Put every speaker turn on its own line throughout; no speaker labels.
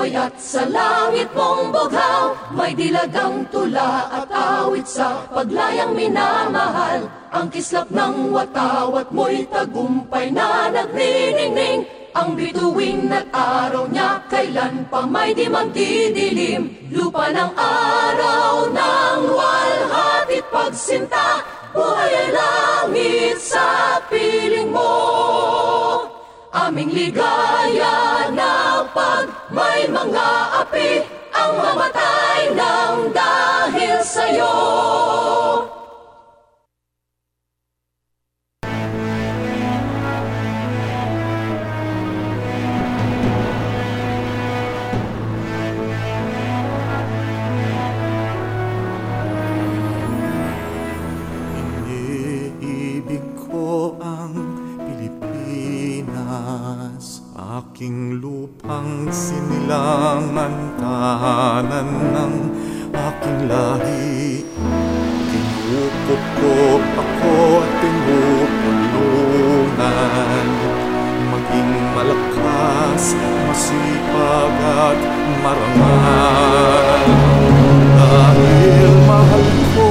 lumoy at sa langit mong bughaw, may dilagang tula at awit sa paglayang minamahal. Ang kislap ng watawat mo'y tagumpay na nagniningning. Ang bituin at araw niya kailan pa may di magdidilim. Lupa ng araw ng luwalhati't pagsinta, buhay ay langit sa piling mo. Aming ligaya na pag may mga api, ang mamatay ng dahil sa'yo.
Iniibig ko ang Pilipinas, aking lupang sinilangan, tahanan ng aking lahi. Tinukop-kop ako at tinutulungan, maging malakas, masipag at marangal. Dahil mahal ko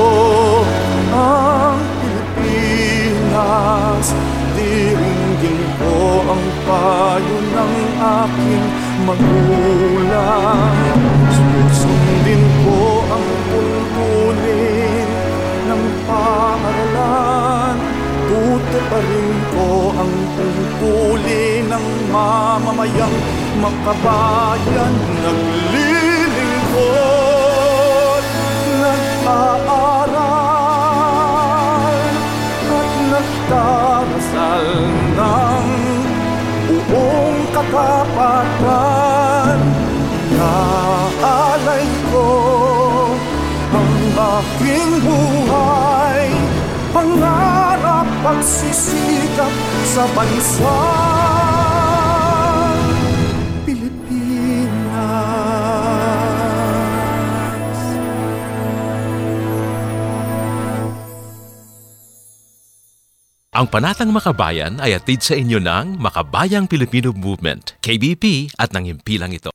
ang Pilipinas, diringgin ko ang payo ng aking magulang. Susundin ko ang tuntunin ng paaralan, tutuparin ko ang tungkulin ng mamamayang makabayan. Naglilingkod, nag-aaral at nagdarasal ng buong katapatan. Iaalay ko ang aking buhay, pangarap, pagsisikap sa bansang Pilipinas.
Ang Panatang Makabayan ay atid sa inyo ng Makabayang Pilipino Movement, KBP at ng himpilang ito.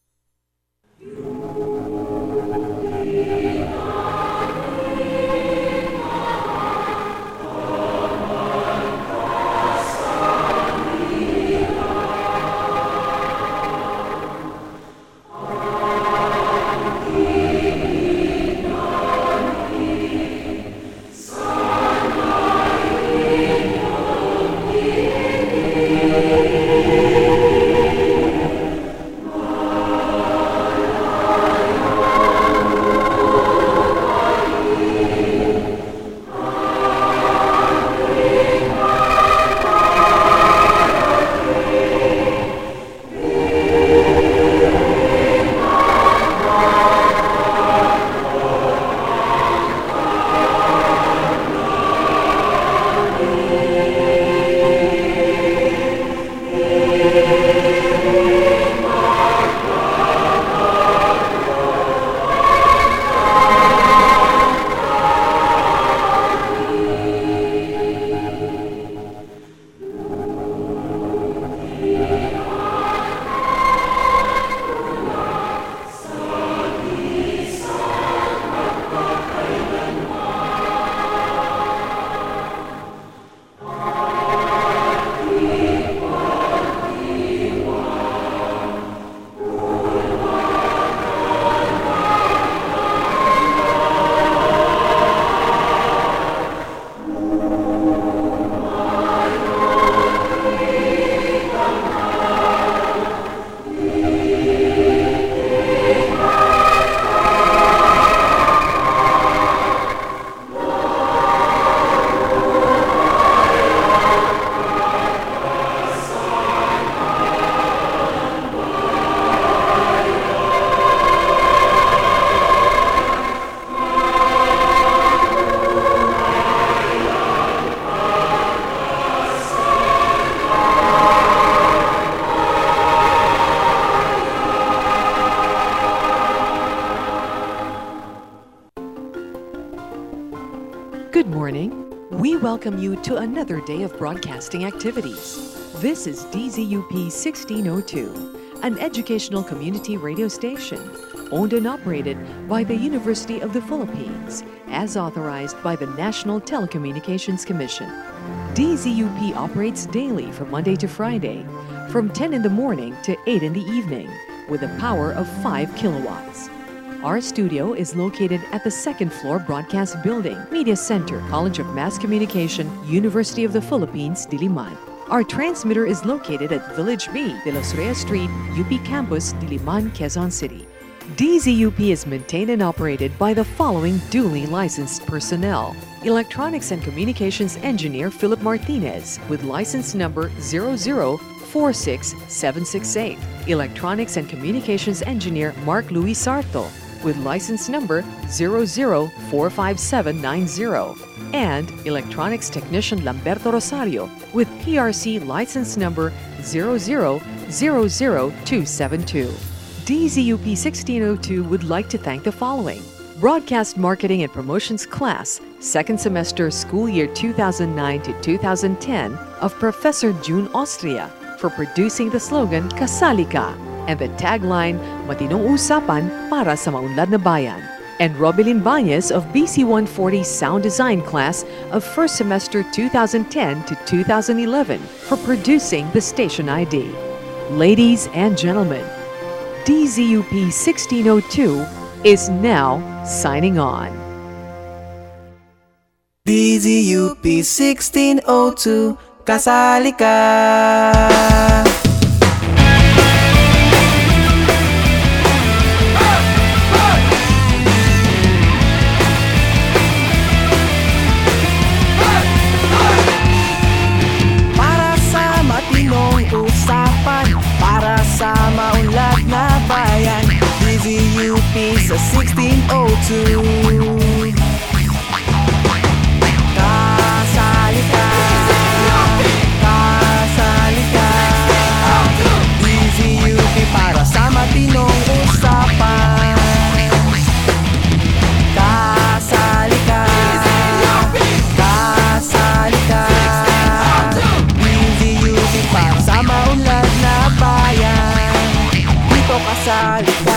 Good morning. We welcome you to another day of broadcasting activities. This is DZUP 1602, an educational community radio station owned and operated by the University of the Philippines as authorized by the National Telecommunications Commission. DZUP operates daily from Monday to Friday from 10 in the morning to 8 in the evening with a power of 5 kilowatts. Our studio is located at the second floor broadcast building, Media Center, College of Mass Communication, University of the Philippines, Diliman. Our transmitter is located at Village B, De Los Reyes Street, UP Campus, Diliman, Quezon City. DZUP is maintained and operated by the following duly licensed personnel. Electronics and Communications Engineer Philip Martinez with license number 0046768. Electronics and Communications Engineer Mark Luis Sarto with license number 0045790. And Electronics Technician Lamberto Rosario with PRC license number 0000272. DZUP 1602 would like to thank the following: Broadcast Marketing and Promotions class, second semester school year 2009 to 2010 of Professor June Austria for producing the slogan Kasali Ka and the tagline Matinong Usapan para sa Maunlad na Bayan. And Robelin Bañez of BC 140 Sound Design class of first semester 2010 to 2011 for producing the station ID. Ladies and gentlemen, DZUP 1602 is now signing on.
DZUP 1602, kasali ka! Para sa matinong usapan, para sa maunlad na bayan, DZUP sa 1602. Kasali ka, kasali ka, DZUP para sa matinong usapan. Kasali ka, kasali ka, DZUP para sa maunlad na bayan. Dito kasali ka.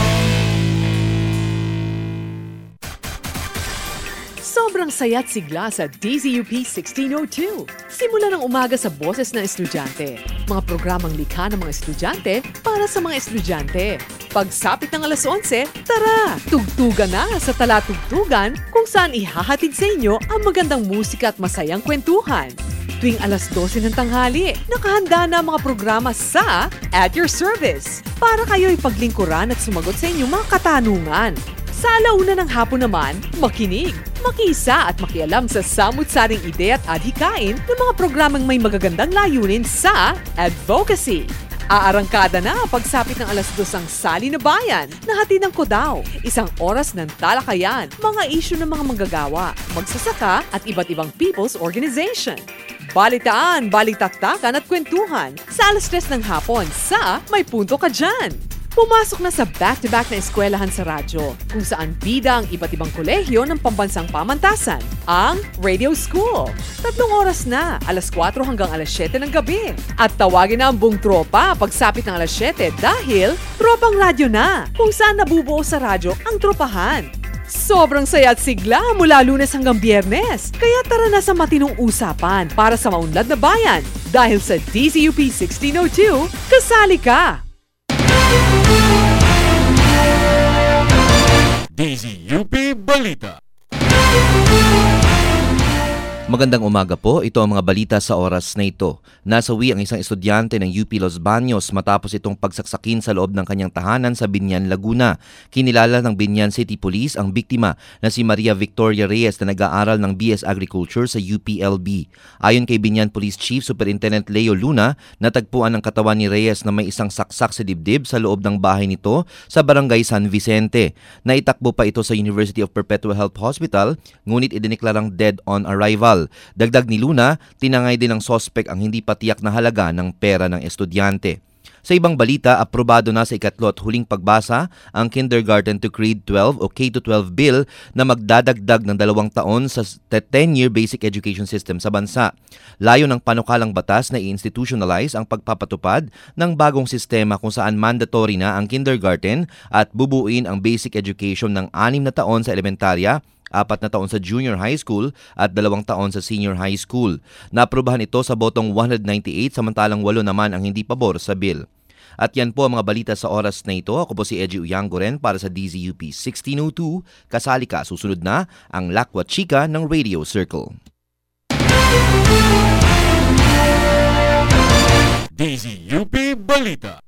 Sobrang saya't sigla sa DZUP 1602. Simula ng umaga sa boses ng estudyante. Mga programang likha ng mga estudyante para sa mga estudyante. Pagsapit ng alas 11, tara! Tugtugan na sa Talatugtugan kung saan ihahatid sa inyo ang magandang musika at masayang kwentuhan. Tuwing alas 12 ng tanghali, nakahanda na ang mga programa sa At Your Service para kayo ipaglingkuran at sumagot sa inyong mga katanungan. Sa alauna ng hapon naman, makinig, makisa at makialam sa samut-saring ideya at adhikain ng mga programang may magagandang layunin sa advocacy. Aarangkada na pagsapit ng alas 2 ang Sali na Bayan na hatid ng Kodao. Isang oras ng talakayan, mga isyu ng mga manggagawa, magsasaka at iba't ibang people's organization. Balitaan, balitaktakan at kwentuhan sa alas 3 ng hapon sa May Punto Ka Dyan. Pumasok na sa back-to-back na eskwelahan sa radyo, kung saan bida ang iba't ibang kolehiyo ng pambansang pamantasan, ang Radio School. 3 oras na, alas 4 hanggang alas 7 ng gabi. At tawagin na ang buong tropa pagsapit ng alas 7 dahil Tropang Radyo na, kung saan nabubuo sa radyo ang tropahan. Sobrang saya at sigla mula Lunes hanggang Biyernes. Kaya tara na sa matinong usapan para sa maunlad na bayan. Dahil sa DZUP 1602, kasali ka!
DZUP Balita.
Magandang umaga po. Ito ang mga balita sa oras na ito. Nasawi ang isang estudyante ng UP Los Baños matapos itong pagsaksakin sa loob ng kanyang tahanan sa Binyan, Laguna. Kinilala ng Binyan City Police ang biktima na si Maria Victoria Reyes na nag-aaral ng BS Agriculture sa UPLB. Ayon kay Binyan Police Chief Superintendent Leo Luna, natagpuan ang katawan ni Reyes na may isang saksak sa dibdib sa loob ng bahay nito sa Barangay San Vicente. Naitakbo pa ito sa University of Perpetual Health Hospital, ngunit idineklarang dead on arrival. Dagdag ni Luna, tinangay din ng sospek ang hindi patiyak na halaga ng pera ng estudyante. Sa ibang balita, aprobado na sa ikatlo at huling pagbasa ang Kindergarten to Grade 12 o K-12 Bill na magdadagdag ng 2 taon sa 10-year basic education system sa bansa. Layo ng panukalang batas na i-institutionalize ang pagpapatupad ng bagong sistema kung saan mandatory na ang kindergarten at bubuin ang basic education ng 6 na taon sa elementarya, 4 na taon sa junior high school at 2 taon sa senior high school. Naaprubahan ito sa botong 198 samantalang 8 naman ang hindi pabor sa bill. At yan po ang mga balita sa oras na ito. Ako po si Edgy Uyangoren para sa DZUP 1602. Kasali ka, susunod na ang Lakwa Chika ng Radio Circle.
DZUP Balita.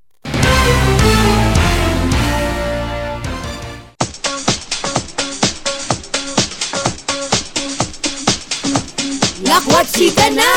Lakwa Chika na!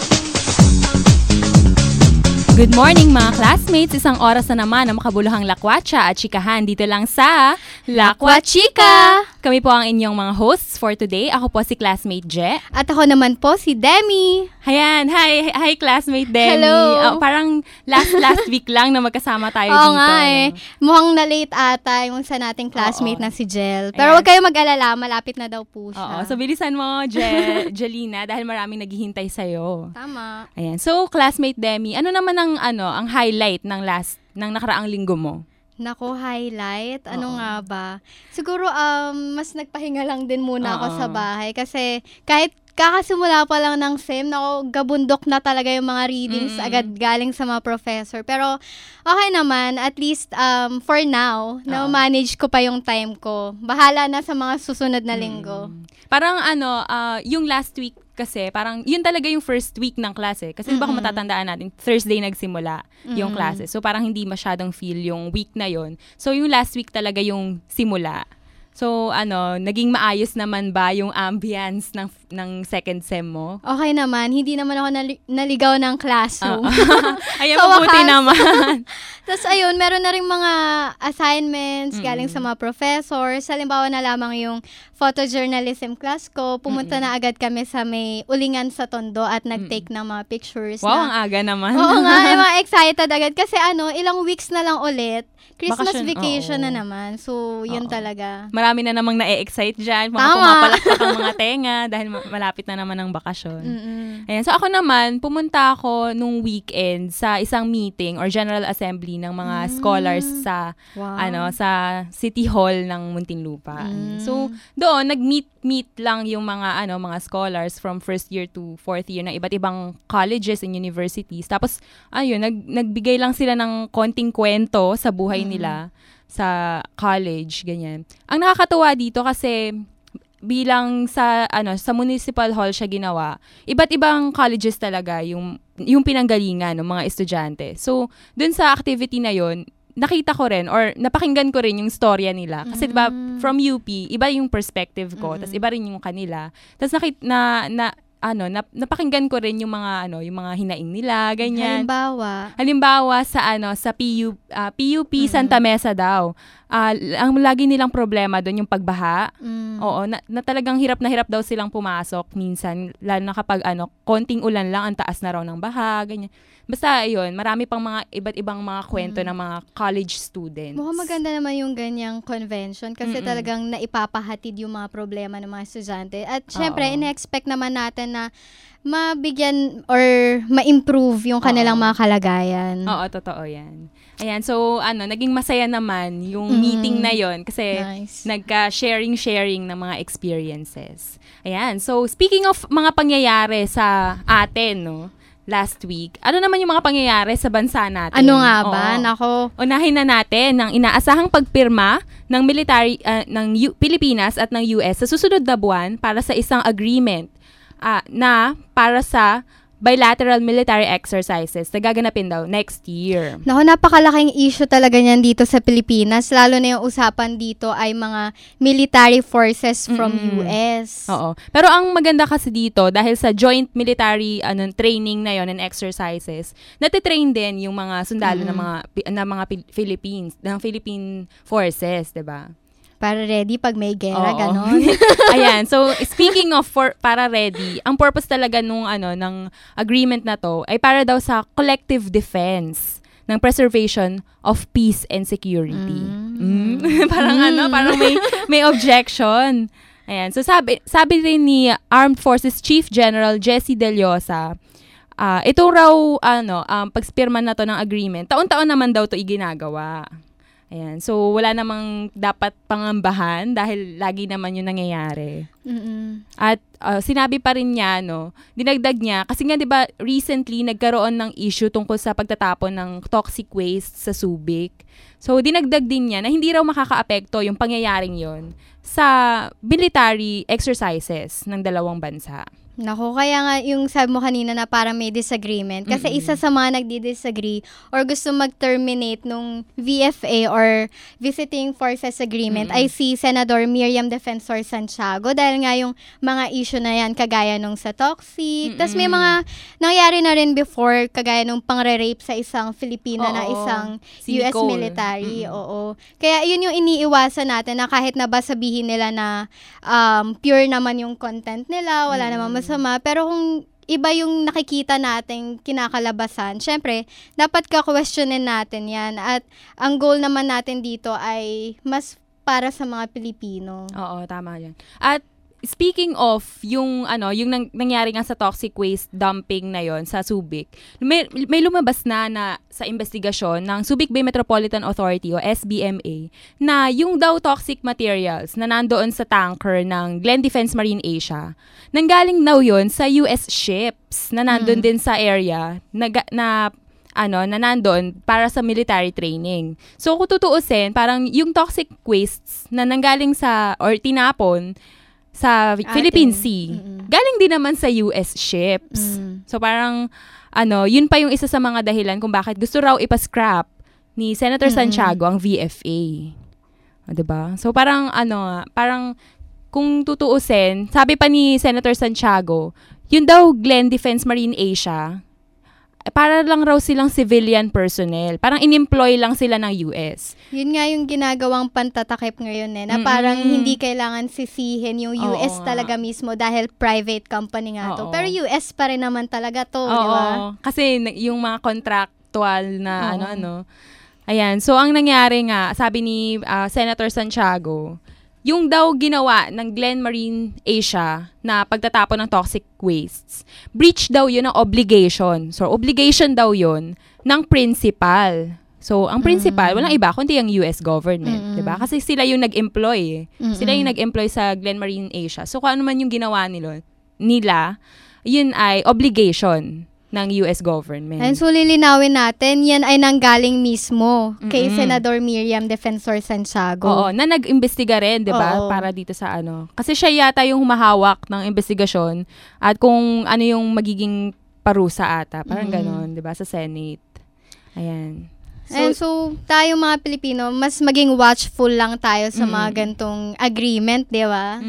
Good morning mga classmates! Isang oras na naman ang makabuluhang lakwatsa at chikahan dito lang sa Lakwa Chika! Kami po ang inyong mga hosts for today. Ako po si classmate Je.
At ako naman po si Demi.
Ayan, hi classmate Demi.
Hello.
Parang last week lang na magkasama tayo
Oo
dito.
nga eh. Mukhang na-late ata yung sa nating classmate na si Jel. Pero
Ayan.
Huwag kayong mag-alala, malapit na daw po siya.
Oo, so bilisan mo Jelina dahil maraming naghihintay sa'yo.
Tama.
Ayan, so classmate Demi, ano naman ang highlight ng nakaraang linggo mo?
Nako, highlight? Ano
Oo.
nga ba? Siguro, mas nagpahinga lang din muna ako
Oo.
sa bahay. Kasi kahit kakasimula pa lang ng SEM, nako, gabundok na talaga yung mga readings agad galing sa mga professor. Pero, okay naman. At least, for now, na-manage ko pa yung time ko. Bahala na sa mga susunod na linggo.
Parang yung last week kasi, parang yun talaga yung first week ng klase. Kasi diba kung matatandaan natin, Thursday nagsimula yung klase. So parang hindi masyadong feel yung week na yun. So yung last week talaga yung simula. So naging maayos naman ba yung ambience ng second sem mo?
Okay naman. Hindi naman ako naligaw ng classroom.
Ayan,
Sa
mabuti
wakas.
naman.
Tapos ayun, meron na rin mga assignments galing sa mga professors. Halimbawa na lamang yung photojournalism class ko. Pumunta na agad kami sa may ulingan sa Tondo at nag-take ng mga pictures.
Wow, ang aga naman.
Oo nga, mga excited agad. Kasi ilang weeks na lang ulit. Christmas
Bakasyon,
vacation
oo.
na naman. So, yun talaga.
Marami na namang na-excite dyan. Mga
Tama.
pumapalakpak ang mga tenga dahil malapit na naman ang bakasyon. Ayan. So ako naman, pumunta ako nung weekend sa isang meeting or general assembly ng mga scholars sa
Wow.
sa City Hall ng Muntinlupa. So doon nag-meet lang yung mga scholars from first year to fourth year ng iba't ibang colleges and universities. Tapos ayun, nagbigay lang sila ng konting kwento sa buhay nila sa college, ganyan. Ang nakakatuwa dito kasi bilang sa municipal hall siya ginawa, iba't ibang colleges talaga yung pinanggalingan ng mga estudyante. So, dun sa activity na yon, nakita ko rin or napakinggan ko rin yung storya nila. Kasi diba, from UP, iba yung perspective ko, tas iba rin yung kanila. Tas napakinggan ko rin yung mga hinaing nila, ganyan. Halimbawa sa PUP Santa Mesa daw. Ang lagi nilang problema doon yung pagbaha. Oo, na talagang hirap na hirap daw silang pumasok minsan, lalo na kapag konting ulan lang, ang taas na raw ng baha, ganyan. Basta ayun, marami pang mga iba't ibang mga kwento ng mga college students.
Mukhang maganda naman yung ganyang convention kasi talagang naipapahatid yung mga problema ng mga estudyante. At syempre, ina-expect naman natin na mabigyan or ma-improve yung kanilang mga kalagayan.
Oo, totoo yan. Ayan, so naging masaya naman yung meeting na yon kasi
Nice.
nagka-sharing ng mga experiences. Ayan, so speaking of mga pangyayari sa atin, last week, ano naman yung mga pangyayari sa bansa natin?
Ano nga ba?
Oo.
Nako.
Unahin na natin ng inaasahang pagpirma ng military Pilipinas at ng US sa susunod na buwan para sa isang agreement na para sa bilateral military exercises na gaganapin daw next year.
Naku, napakalaking issue talaga niyan dito sa Pilipinas. Lalo na yung usapan dito ay mga military forces from US.
Oo. Pero ang maganda kasi dito, dahil sa joint military training na yon and exercises, natitrain din yung mga sundalo ng mga Philippines, ng Philippine forces, 'di ba?
Para ready pag may gera,
Oo.
ganon.
Ayan, so speaking of para ready, ang purpose talaga ng agreement na to ay para daw sa collective defense ng preservation of peace and security. Parang parang may objection. Ayan. So sabi rin ni Armed Forces Chief General Jesse De Llosa, itong raw pagspirma na to ng agreement, taon-taon naman daw to iginagawa. Ayan. So, wala namang dapat pangambahan dahil lagi naman yung nangyayari. At sinabi pa rin niya, dinagdag niya, kasi nga 'di ba recently nagkaroon ng issue tungkol sa pagtatapon ng toxic waste sa Subic. So, dinagdag din niya na hindi raw makakaapekto yung pangyayaring yon sa military exercises ng dalawang bansa.
Naku, kaya nga yung sabi mo kanina na parang may disagreement. Kasi isa sa mga nagdi-disagree or gusto mag-terminate nung VFA or Visiting Forces Agreement ay si Senador Miriam Defensor Santiago dahil nga yung mga issue na yan kagaya nung sa toxic. Tapos may mga nangyari na rin before kagaya nung pangre-rape sa isang Filipino na isang
si
US
Nicole.
military. Oo. Kaya yun yung iniiwasan natin na kahit na ba sabihin nila na pure naman yung content nila, wala namang masama. Pero kung iba yung nakikita nating kinakalabasan, syempre, dapat ka-questionin natin yan. At ang goal naman natin dito ay mas para sa mga Pilipino.
Oo, tama yan. At speaking of yung nangyari nga sa toxic waste dumping na yon sa Subic, may lumabas na sa investigasyon ng Subic Bay Metropolitan Authority o SBMA na yung daw toxic materials na nandoon sa tanker ng Glen Defense Marine Asia, nanggaling daw yon sa US ships na nandoon din sa area na nandoon para sa military training. So kung tutuusin, parang yung toxic wastes na nanggaling or tinapon sa Philippine Sea, galing din naman sa US ships. So parang, yun pa yung isa sa mga dahilan kung bakit gusto raw ipascrap ni Senator Santiago ang VFA. Diba? So parang, parang kung tutuusin, sabi pa ni Senator Santiago, yun daw Glen Defense Marine Asia, para lang raw silang civilian personnel. Parang in-employ lang sila ng US.
Yun nga yung ginagawang pantatakip ngayon na parang hindi kailangan sisihin yung US talaga mismo dahil private company nga to. Pero US pa rin naman talaga to, di ba?
Kasi yung mga contractual na Ayan. So, ang nangyari nga, sabi ni Senator Santiago, yung daw ginawa ng Glen Marine Asia na pagtatapon ng toxic wastes, breach daw yun ng obligation. So, obligation daw yun ng principal. So, ang principal, walang iba kundi ang US government, 'di ba? Kasi sila yung nag-employ. Sila yung nag-employ sa Glen Marine Asia. So, kung ano man yung ginawa nila, yun ay obligation ng US government.
And so, lilinawin natin, yan ay nanggaling mismo kay Senador Miriam Defensor Santiago.
Oo, na nag-imbestiga rin, di ba? Para dito sa Kasi siya yata yung humahawak ng investigasyon at kung ano yung magiging parusa ata. Parang ganon, di ba? Sa Senate. Ayan.
And so, tayo mga Pilipino, mas maging watchful lang tayo sa mga gantong agreement, di ba?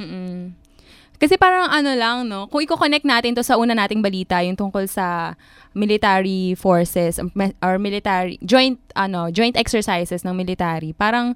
Kasi parang kung i-connect natin to sa una nating balita, yung tungkol sa military forces or military joint exercises ng military, parang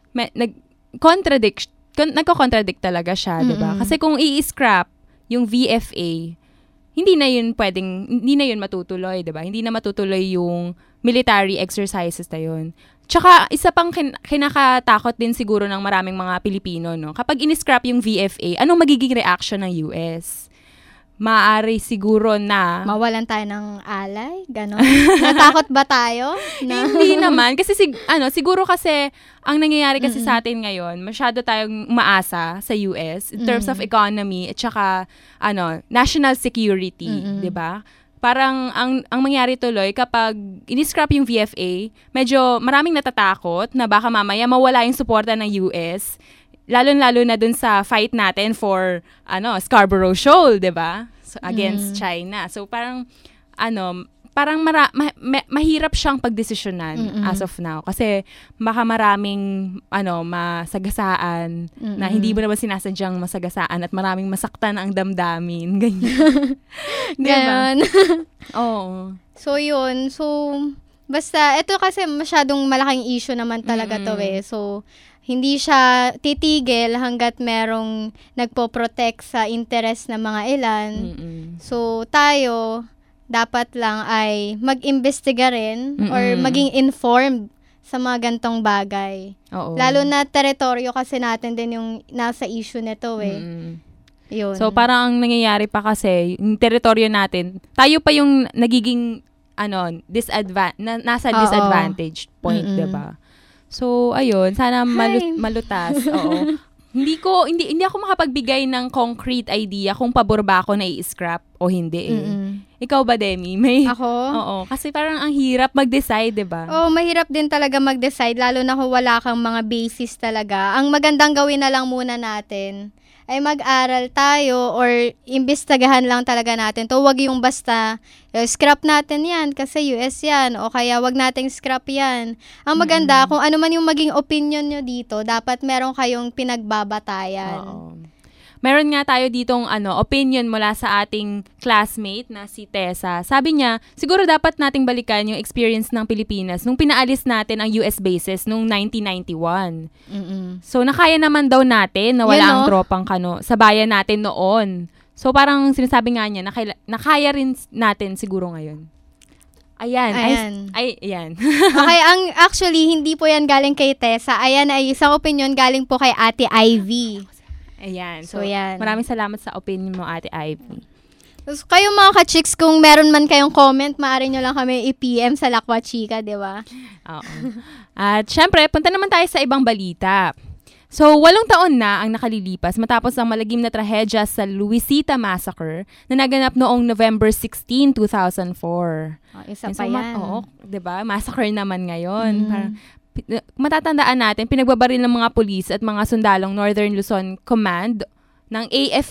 nagko-contradict talaga siya, 'di ba? Kasi kung i-scrap yung VFA, hindi na yun matutuloy, 'di ba? Hindi na matutuloy yung military exercises na yun. Tsaka, isa pang kinakatakot din siguro ng maraming mga Pilipino, kapag in-scrap yung VFA, anong magiging reaction ng US? Maaari siguro na
mawalan tayo ng alay? Ganon? Natakot ba tayo?
Hindi naman. Kasi siguro kasi, ang nangyayari kasi sa atin ngayon, masyado tayong umaasa sa US in terms of economy at saka, national security, di ba? Parang ang mangyari tuloy kapag in-scrap yung VFA, medyo maraming natatakot na baka mamaya mawala yung suporta ng US, lalo-lalo na dun sa fight natin for Scarborough Shoal, 'di ba? So, against China. So parang mahirap siyang pagdesisyonan as of now kasi baka maraming masagasaan na hindi mo naman sinasadyang masagasaan at maraming masaktan ang damdamin, ganyan.
Ganon.
Oo.
So yun, basta ito kasi masyadong malaking issue naman talaga to So hindi siya titigil hanggat merong nagpo-protect sa interest ng mga ilan. So tayo, dapat lang ay mag-imbestiga rin or maging informed sa mga gantong bagay.
Oo.
Lalo na teritoryo kasi natin din yung nasa issue nito eh. Yun.
So parang ang nangyayari pa kasi, yung teritoryo natin, tayo pa yung nagiging nasa disadvantage point, 'di ba? So ayun, sana malutas. Oo. Hindi ako makapagbigay ng concrete idea kung pabor ba ako na i-scrap o hindi eh. Ikaw ba, Demi?
Ako?
Oo, kasi parang ang hirap mag-decide, 'di ba?
Oo, mahirap din talaga mag-decide lalo na kung wala kang mga basis talaga. Ang magandang gawin na lang muna natin ay mag-aral tayo or imbestagahan lang talaga natin. To wag yung basta scrap natin yan kasi US yan o kaya wag nating scrap yan. Ang maganda, kung ano man yung maging opinion nyo dito, dapat meron kayong pinagbabatayan.
Oo. Meron nga tayo ditong opinion mula sa ating classmate na si Tessa. Sabi niya, siguro dapat nating balikan yung experience ng Pilipinas nung pinaalis natin ang US bases nung 1991. So, nakaya naman daw natin na wala ang tropang sa bayan natin noon. So, parang sinasabi nga niya, nakaya rin natin siguro ngayon. Ayan.
Okay, actually, hindi po yan galing kay Tessa. Ayan ay isang opinion galing po kay Ate Ivy.
Ayan. So,
yan.
Maraming salamat sa opinion mo, Ate Ivy.
So, kayo mga ka-chicks, kung meron man kayong comment, maaari nyo lang kami i-PM sa Lakwa Chika, di ba?
Oo. At syempre, punta naman tayo sa ibang balita. So, 8 taon na ang nakalilipas matapos ang malagim na trahedya sa Luisita Massacre na naganap noong November 16, 2004.
Isa pa yan.
Oo, diba? Massacre naman ngayon. Matatandaan natin, pinagbabaril ng mga pulis at mga sundalong Northern Luzon Command ng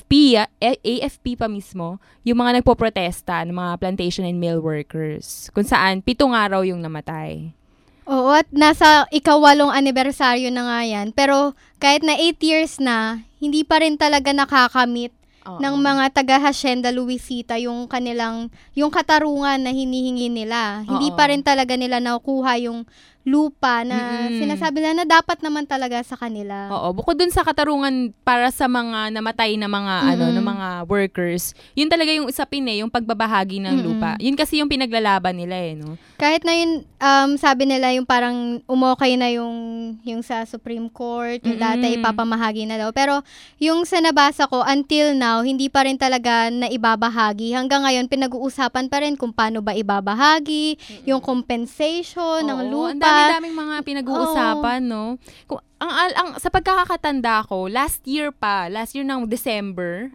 AFP pa mismo, yung mga nagpoprotesta ng mga plantation and mill workers, kung saan 7 araw yung namatay.
Oo, at nasa 8th anibersaryo na nga yan. Pero kahit na 8 years na, hindi pa rin talaga nakakamit ng mga taga-Hacienda Luisita yung katarungan na hinihingi nila. Hindi pa rin talaga nila nakukuha yung lupa na sinasabi na dapat naman talaga sa kanila.
Oo, bukod dun sa katarungan para sa mga namatay na mga na mga workers, yun talaga yung usapin yung pagbabahagi ng lupa. Yun kasi yung pinaglalaban nila no.
Kahit na yun sabi nila yung parang umokay na yung sa Supreme Court, yung dati ipapamahagi na daw. Pero yung sa nabasa ko until now, hindi pa rin talaga na ibabahagi. Hanggang ngayon pinag-uusapan pa rin kung paano ba ibabahagi, yung compensation ng lupa.
Ang daming mga pinag-uusapan, no? Ang sa pagkakatanda ko, last year ng December,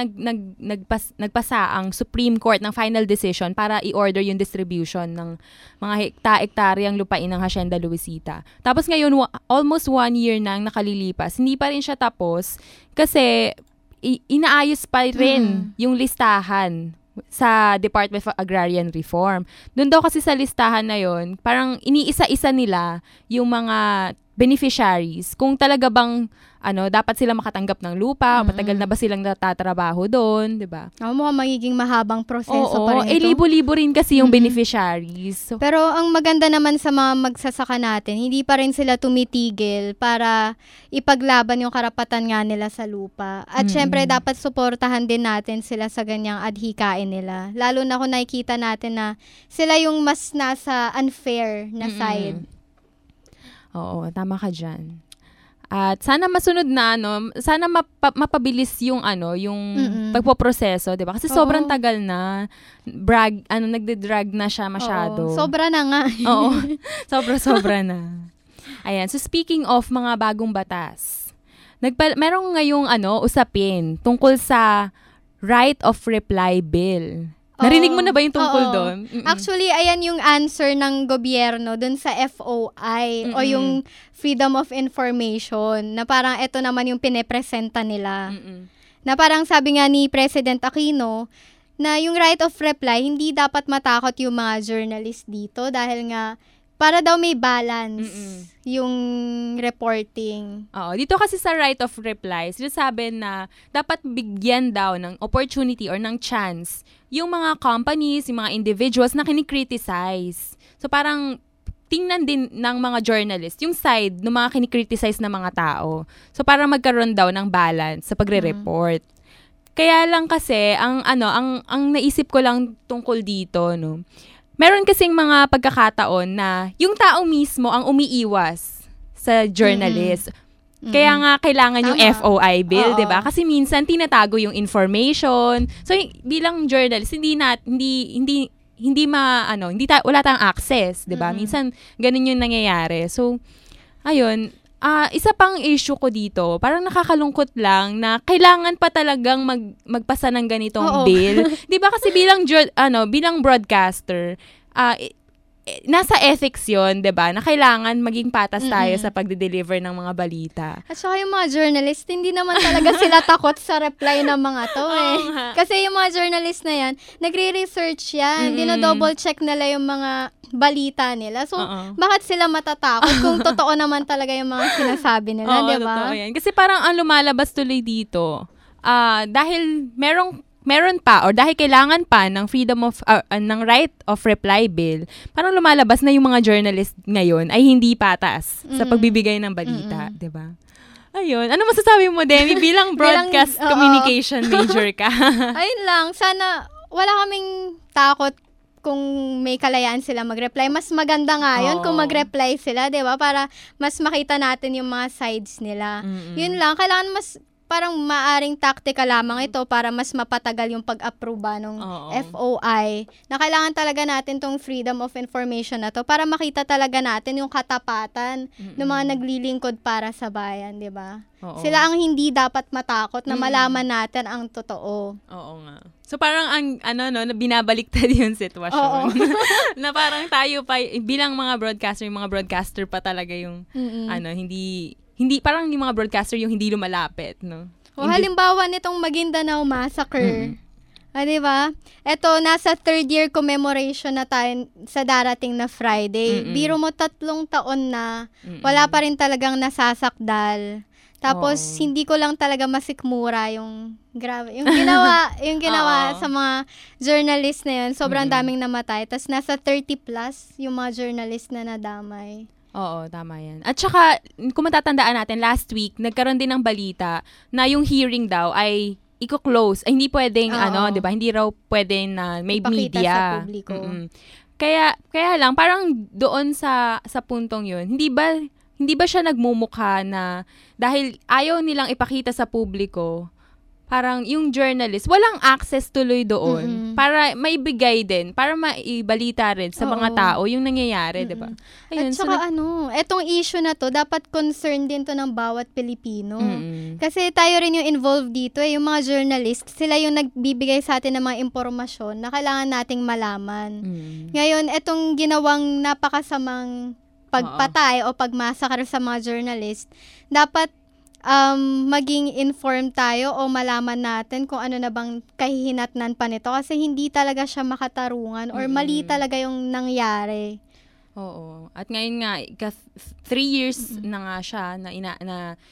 nagpasa ang Supreme Court ng final decision para i-order yung distribution ng mga hektaryang lupain ng Hacienda Luisita. Tapos ngayon, almost 1 year nang nakalilipas, hindi pa rin siya tapos kasi inaayos pa rin yung listahan sa Department of Agrarian Reform. Doon daw kasi sa listahan na yon, parang iniisa-isa nila yung mga beneficiaries kung talaga bang dapat sila makatanggap ng lupa, o matagal na ba silang natatrabaho doon, 'di ba?
Mukhang magiging mahabang proseso pa rin ito.
Libo-libo rin kasi yung beneficiaries. So,
pero ang maganda naman sa mga magsasaka natin, hindi pa rin sila tumitigil para ipaglaban yung karapatan nga nila sa lupa. At syempre dapat suportahan din natin sila sa ganyang adhikain nila. Lalo na kung nakikita natin na sila yung mas nasa unfair na side.
Oo, tama ka dyan. At sana masunod na sana mapabilis yung pagpoproseso, 'di ba? Kasi sobrang tagal na. Nagde-drag na siya masyado.
Sobra na nga.
Oo. Sobra na. Ayan, so speaking of mga bagong batas. Merong ngayong usapin tungkol sa right of reply bill. Narinig mo na ba yung tungkol doon?
Actually, ayan yung answer ng gobyerno doon sa FOI o yung Freedom of Information na parang ito naman yung pinepresenta nila. Na parang sabi nga ni President Aquino na yung right of reply, hindi dapat matakot yung mga journalist dito dahil nga para daw may balance yung reporting.
Oo. Dito kasi sa right of reply, sinasabi na dapat bigyan daw ng opportunity or ng chance yung mga companies, yung mga individuals na kinikriticize. So parang tingnan din ng mga journalist yung side ng mga kinikriticize na mga tao. So para magkaroon daw ng balance sa pagre-report. Kaya lang kasi, ang naisip ko lang tungkol dito, no, meron kasing mga pagkakataon na yung tao mismo ang umiiwas sa journalist. Kaya nga kailangan yung FOI bill, 'di ba? Kasi minsan tinatago yung information. So bilang journalist, wala tayong access, 'di ba? Minsan ganun yung nangyayari. So ayun, isa pang issue ko dito, parang nakakalungkot lang na kailangan pa talagang magpasa ng ganitong bill. 'Di ba kasi bilang broadcaster, nasa ethics 'yon, 'di ba? Na kailangan maging patas tayo sa pagde-deliver ng mga balita.
At saka yung mga journalist, hindi naman talaga sila takot sa reply ng mga to Kasi yung mga journalist na yan, nagre-research yan, dino-double check nila yung mga balita nila. So, bakit sila matatakot kung totoo naman talaga yung mga sinasabi nila, 'di ba?
Totoo yan. Kasi parang ang lumalabas tuloy dito, dahil meron pa or dahil kailangan pa ng freedom of ng right of reply bill, parang lumalabas na yung mga journalist ngayon ay hindi patas sa pagbibigay ng balita, 'di ba? Ayun, ano masasabi mo, Demi, bilang broadcast communication major ka?
Ayun lang, sana wala kaming takot kung may kalayaan sila mag-reply. Mas maganda nga yun kung mag-reply sila, 'di ba? Para mas makita natin yung mga sides nila. Yun lang, kailangan mas parang maaring tactical lamang ito para mas mapatagal yung pag-aproba ng FOI. Na kailangan talaga natin tong freedom of information na to para makita talaga natin yung katapatan ng mga naglilingkod para sa bayan, di ba? Sila ang hindi dapat matakot na malaman natin ang totoo.
Oo nga. So parang binabaliktad yung sitwasyon. Na parang tayo pa, bilang mga broadcaster pa talaga yung, hindi parang yung mga broadcaster yung hindi lumalapit, no?
Halimbawa nitong Maguindanao Massacre. Di ba? Ito, nasa 3rd year commemoration na tayo sa darating na Friday. Biro mo 3 taon na, wala pa rin talagang nasasakdal. Tapos, hindi ko lang talaga masikmura yung ginawa sa mga journalist na yun. Sobrang daming namatay. Tapos, nasa 30 plus yung mga journalist na nadamay.
Oo, tama yan. At saka, kung matatandaan natin, last week, nagkaroon din ng balita na yung hearing daw ay i-close. Ay, hindi pwedeng, di ba? Hindi raw pwedeng na may
ipakita
media.
Sa publiko.
Kaya lang, parang doon sa puntong yun, hindi ba siya nagmumukha na dahil ayaw nilang ipakita sa publiko, parang yung journalist, walang access tuloy doon para maibigay din, para maibalita rin sa mga tao yung nangyayari, di ba?
At saka etong issue na to, dapat concern din to ng bawat Pilipino. Kasi tayo rin yung involved dito, yung mga journalist, sila yung nagbibigay sa atin ng mga impormasyon na kailangan nating malaman. Ngayon, etong ginawang napakasamang pagpatay o pagmasakar sa mga journalist, dapat maging informed tayo o malaman natin kung ano na bang kahihinatnan pa nito kasi hindi talaga siya makatarungan or mali talaga yung nangyari.
Oo. At ngayon nga, 3 years na nga siya na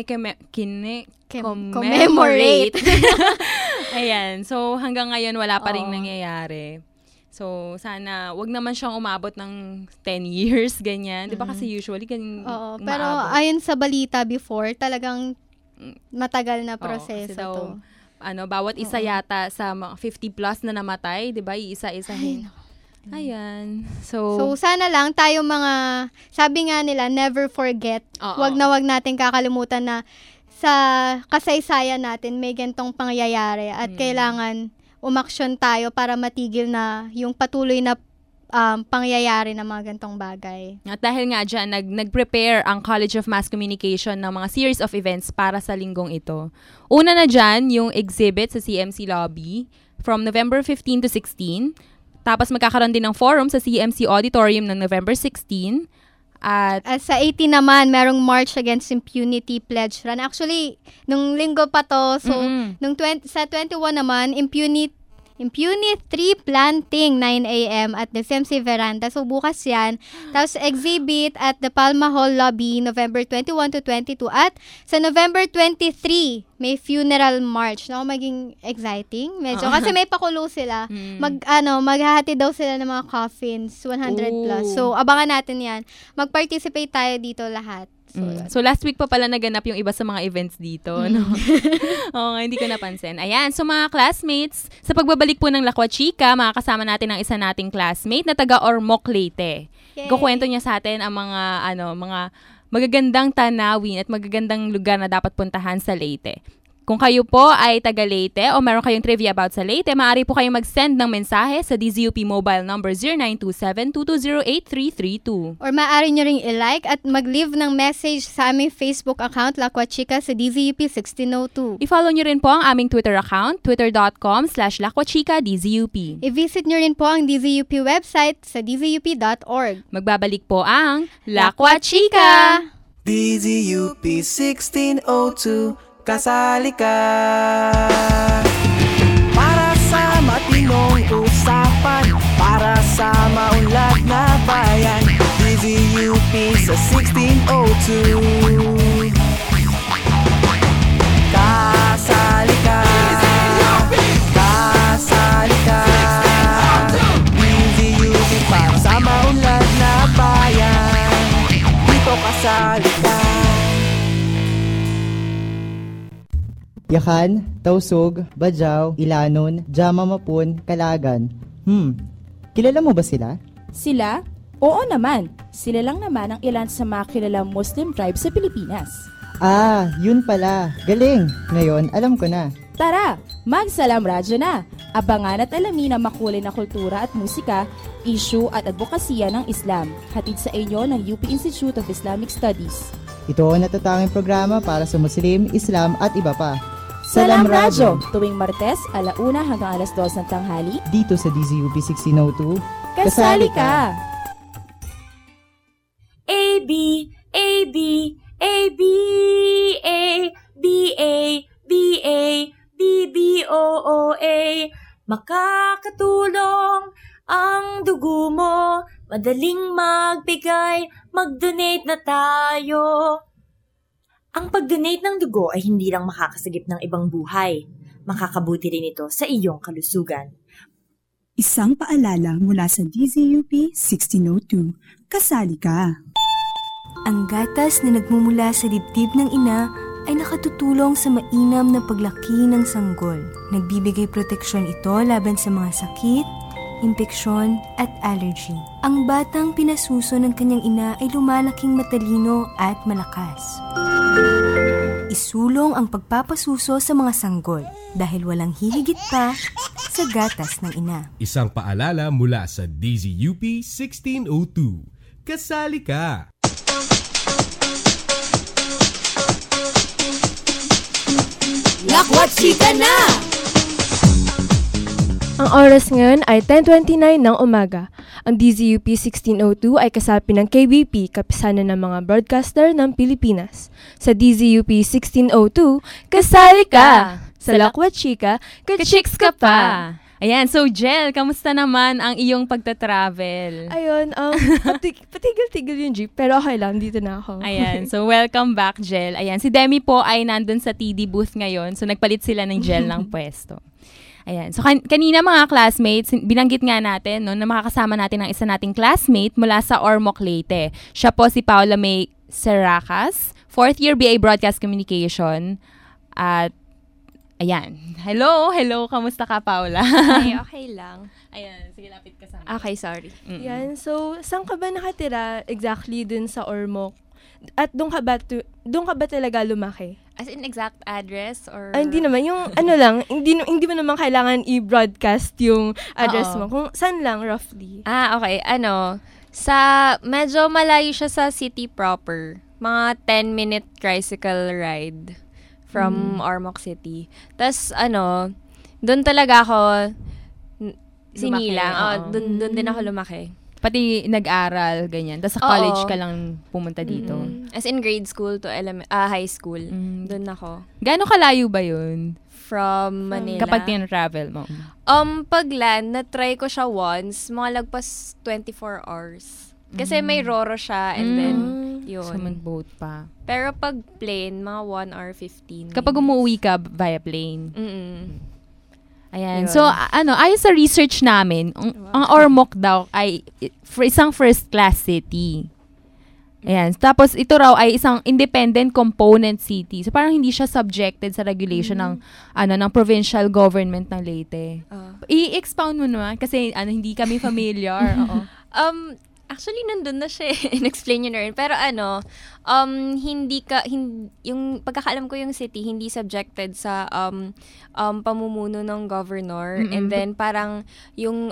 commemorate. Ayan. So, hanggang ngayon wala pa rin nangyayari. So, sana wag naman siyang umabot ng 10 years, ganyan. Di ba kasi usually ganyan
Oo, pero ayon sa balita before, talagang matagal na proseso to.
Bawat isa yata sa mga 50 plus na namatay, di ba? Iisa-isahin. Ayan. So,
sana lang tayo mga, sabi nga nila, never forget. Wag natin kakalimutan na sa kasaysayan natin may gantong pangyayari at kailangan umaksyon tayo para matigil na yung patuloy na pangyayari ng mga gantong bagay.
At dahil nga dyan, nag-prepare ang College of Mass Communication ng mga series of events para sa linggong ito. Una na dyan, yung exhibit sa CMC Lobby from November 15 to 16. Tapos magkakaroon din ng forum sa CMC Auditorium ng November 16. At
sa 18 naman, merong March Against Impunity Pledge Run. Actually, nung linggo pa to, so sa 21 naman, Impunity Tree Planting, 9 a.m. at the CMC Veranda. So, bukas yan. Tapos, exhibit at the Palma Hall Lobby, November 21 to 22. At sa November 23, may funeral march. Maging exciting. Medyo. Kasi may pakulo sila. Maghahati daw sila ng mga coffins, 100 plus. So, abangan natin yan. Mag-participate tayo dito lahat.
So last week pa pala naganap yung iba sa mga events dito, no? Oo, hindi ko napansin. Ayan, so mga classmates, sa pagbabalik po ng Lakwa Chika, makakasama natin ang isa nating classmate na taga Ormoc, Leyte. Kukwento niya sa atin ang mga magagandang tanawin at magagandang lugar na dapat puntahan sa Leyte. Kung kayo po ay taga Leyte o meron kayong trivia about sa Leyte, maaari po kayong mag-send ng mensahe sa DZUP mobile number 0927-2208-332.
Or maaari nyo ring i-like at mag-leave ng message sa aming Facebook account, Lakwa Chika sa DZUP 1602.
I-follow nyo rin po ang aming Twitter account, twitter.com/lakwachika.dzup.
I-visit nyo rin po ang DZUP website sa dzup.org.
Magbabalik po ang Lakwa Chika!
DZUP 1602, kasali ka. Para sa matinong usapan, para sa maunlad na bayan, DZUP sa 1602. Kasali ka. Kasali ka. DZUP para sa maunlad na bayan, dito kasali ka.
Yakan, Tausug, Bajau, Ilanon, Jama Mapun, Kalagan. Kilala mo ba sila?
Sila? Oo naman. Sila lang naman ang ilan sa mga kilalang Muslim tribe sa Pilipinas.
Ah, yun pala. Galing. Ngayon, alam ko na.
Tara, magsalam radyo na. Abangan at alamin ang makulay na kultura at musika, issue at advokasya ng Islam. Hatid sa inyo ng UP Institute of Islamic Studies.
Ito ang natatanging programa para sa Muslim, Islam at iba pa.
Salam Radyo, tuwing Martes, 1:00 hanggang 2:00 ng tanghali.
Dito sa DZUP 1602.
Kasali ka!
A, B, A, B, A, B, A, B, A, B, A, B, B, O, O, A. Makakatulong ang dugo mo, madaling magbigay, mag-donate na tayo. Ang pag-donate ng dugo ay hindi lang makakasagip ng ibang buhay. Makakabuti rin ito sa iyong kalusugan.
Isang paalala mula sa DZUP 1602. Kasali ka!
Ang gatas na nagmumula sa dibdib ng ina ay nakatutulong sa mainam na paglaki ng sanggol. Nagbibigay proteksyon ito laban sa mga sakit, impeksyon at allergy. Ang batang pinasuso ng kanyang ina ay lumalaking matalino at malakas. Isulong ang pagpapasuso sa mga sanggol dahil walang hihigit pa sa gatas ng ina.
Isang paalala mula sa DZUP 1602. Kasali ka!
Lakwa Chika na!
Ang oras ngayon ay 10:29 ng umaga. Ang DZUP 1602 ay kasapi ng KBP, kapisanan ng mga broadcaster ng Pilipinas. Sa DZUP 1602, kasali ka! Sa Lakwa Chika, ka-chicks ka pa!
Ayan, so Jel, kamusta naman ang iyong pagta-travel?
Ayun, patigil-tigil yung jeep, pero okay lang, dito na ako.
Ayan, so welcome back, Jel. Ayan, si Demi po ay nandun sa TD booth ngayon, so nagpalit sila ng Jel ng pwesto. Ayan, so kanina mga classmates, binanggit nga natin no, na makakasama natin ang isa nating classmate mula sa Ormoc, Leyte. Siya po si Paula May Seracas, 4th year BA Broadcast Communication. At ayan, hello, kamusta ka, Paula?
Ay, okay lang.
Ayan, sige, lapit ka sa amin.
Okay, sorry.
Yan, so saan ka ba nakatira exactly dun sa Ormoc? At doon ka ba talaga lumaki?
As in exact address or...
Hindi naman, yung ano lang, hindi mo naman kailangan i-broadcast yung address mo. Kung saan lang, roughly.
Okay. Medyo malayo siya sa city proper. Mga 10-minute tricycle ride from Ormoc City. Tapos, doon talaga ako sinilang. Doon din ako lumaki.
Pati nag-aral, ganyan. Tapos sa college ka lang pumunta dito.
As in grade school to high school. Doon ako.
Gaano kalayo ba yun?
From Manila.
Kapag tin-travel mo?
Pag land, na-try ko siya once. Mga lagpas 24 hours. Kasi may Roro siya and then yun.
So mag-boat pa.
Pero pag plane, mga 1 hour 15.
Kapag umuwi ka via plane. Ayan.
Yun.
So, ayon sa research namin, ang Ormoc daw ay isang first-class city. Ayan. Tapos ito raw ay isang independent component city. So parang hindi siya subjected sa regulation ng provincial government ng Leyte. I-expound mo naman kasi hindi kami familiar. Oo.
Actually, nandun na siya. In-explain nyo na rin. Pero yung pagkakaalam ko yung city, hindi subjected sa pamumuno ng governor.
Mm-mm.
And then, parang yung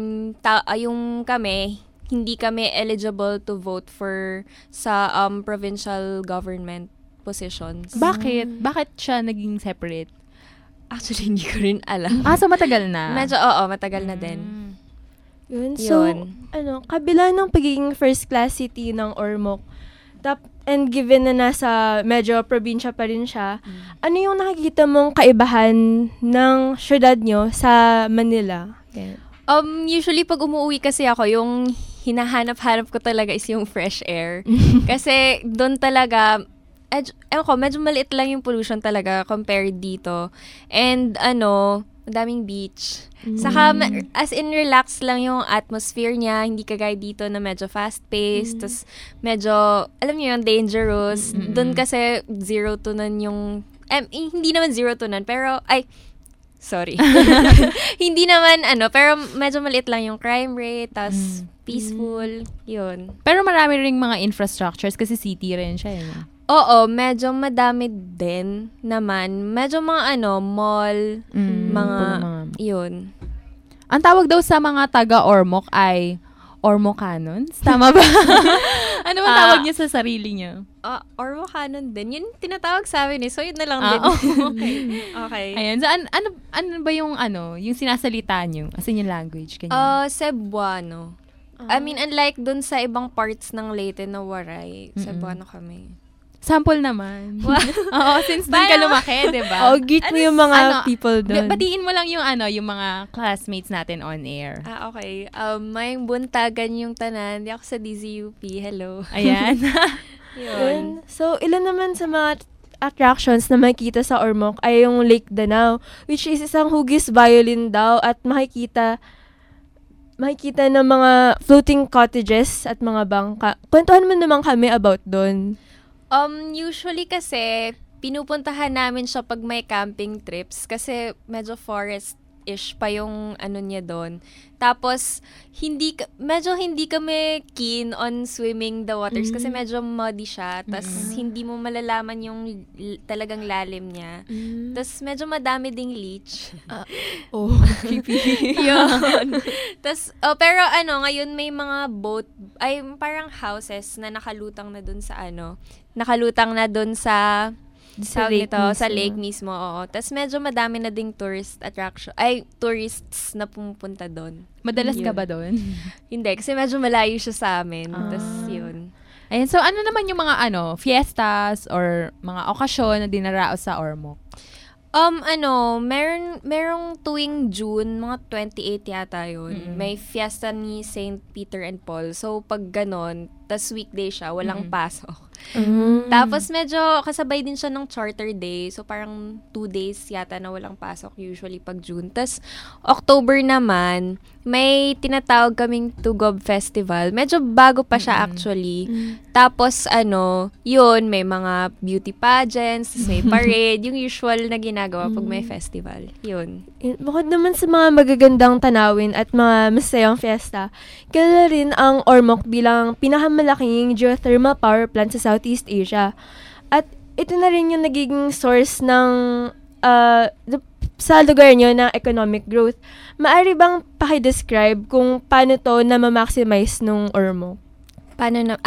kami, hindi kami eligible to vote sa provincial government positions.
Bakit? Bakit siya naging separate?
Actually, hindi ko rin alam.
So matagal na?
Medyo, matagal na din.
Yun. So, kabila ng pagiging first class city ng Ormoc, and given na nasa medyo probinsya pa rin siya, ano yung nakikita mong kaibahan ng syudad nyo sa Manila?
Usually, pag umuwi kasi ako, yung hinahanap-hanap ko talaga is yung fresh air. Kasi doon talaga, medyo maliit lang yung pollution talaga compared dito. And madaming beach. Saka, as in, relax lang yung atmosphere niya. Hindi kagaya dito na medyo fast-paced. Tas medyo, alam niyo yun, dangerous. Doon kasi 0 to none yung, hindi naman 0 to none, pero, sorry. Hindi naman, pero medyo maliit lang yung crime rate, tas peaceful, yun.
Pero marami ring mga infrastructures kasi city rin siya, yun.
Oo, medyo madami din naman. Medyo mga mall, mga yun.
Ang tawag daw sa mga taga-Ormoc ay Ormocanons? Tama ba? Ano ba tawag niya sa sarili niya?
Ormocanon din. Yun tinatawag sa amin so yun na lang din. Okay.
Ayan. So, ano ba yung yung sinasalita niyo? As in yung language?
Cebuano. I mean, unlike dun sa ibang parts ng Leyte na Waray, Cebuano kami.
Sample naman. Oo, since doon ka lumaki, di ba?
Greet mo yung mga people doon.
Batiin mo lang yung yung mga classmates natin on air.
Okay. May buntagan yung tanan. Di ako sa DZUP. Hello.
Ayan.
Yun. So, ilan naman sa mga attractions na makikita sa Ormoc ay yung Lake Danau, which is isang hugis violin daw at makikita ng mga floating cottages at mga bangka. Kwentuhan mo naman kami about doon.
Usually kasi, pinupuntahan namin siya pag may camping trips kasi medyo forest-ish pa yung niya doon. Tapos, medyo hindi kami keen on swimming the waters kasi medyo muddy siya. Tapos, hindi mo malalaman yung talagang lalim niya. Tapos, medyo madami ding leech.
Creepy.
Yun. Tapos, pero ngayon may mga boat, parang houses na nakalutang na dun sa sa lake mismo, oo. Tapos medyo madami na ding tourists na pumupunta doon.
Madalas ka ba doon?
Hindi, kasi medyo malayo siya sa amin. Tapos yun.
Ayun, so ano naman yung mga fiestas or mga okasyon na dinaraos sa Ormoc?
Merong tuwing June, mga 28 yata yun. May fiesta ni St. Peter and Paul. So, pag ganon, tas weekday siya, walang pasok. Tapos, medyo kasabay din siya ng Charter Day. So, parang 2 days yata na walang pasok usually pag June. Tas, October naman, may tinatawag kaming Tugob Festival. Medyo bago pa siya actually. Tapos, yun, may mga beauty pageants, may parade, yung usual na ginagawa pag may festival. Yun.
Bukod naman sa mga magagandang tanawin at mga masayang fiesta, kilala rin ang Ormoc bilang pinakamalaking geothermal power plant sa Southeast Asia. At ito na rin yung nagiging source ng sa lugar nyo ng economic growth. Maaari bang pakidescribe kung paano to na ma-maximize nung Ormoc?
Paano na?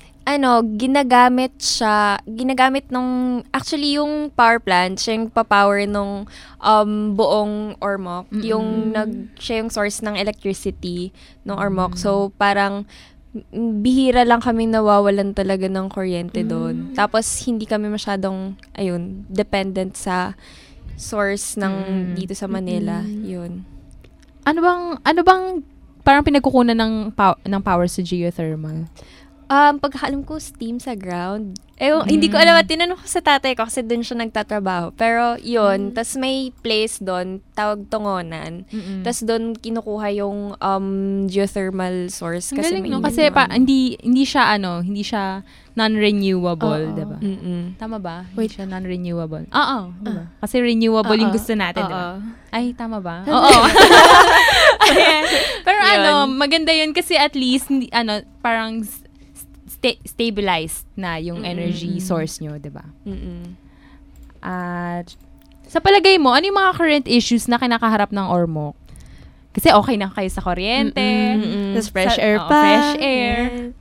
Ginagamit nung, actually yung power plant, siya yung pa-power nung buong Ormoc. Siya yung source ng electricity ng Ormoc. So, parang, bihira lang kami nawawalan talaga ng kuryente doon. Tapos, hindi kami masyadong, dependent sa source ng dito sa Manila. Yun.
Ano bang parang pinagkukunan ng power sa geothermal?
Pagkakalam ko, steam sa ground. Hindi ko alam, tinanong ko sa tatay ko kasi doon siya nagtatrabaho. Pero yun, tas may place doon, tawag Tongonan. Tas doon kinukuha yung geothermal source. Kasi
galing, no? Kasi hindi siya non-renewable, diba? Tama ba? Hindi siya non-renewable. Oo, diba? Kasi renewable yung gusto natin, diba? Ay, tama ba? Oo. Pero maganda yun kasi at least, parang stabilized na yung energy source nyo, diba? At sa palagay mo, ano yung mga current issues na kinakaharap ng Ormoc? Kasi okay na kayo sa kuryente,
tas fresh air pa.
Fresh air.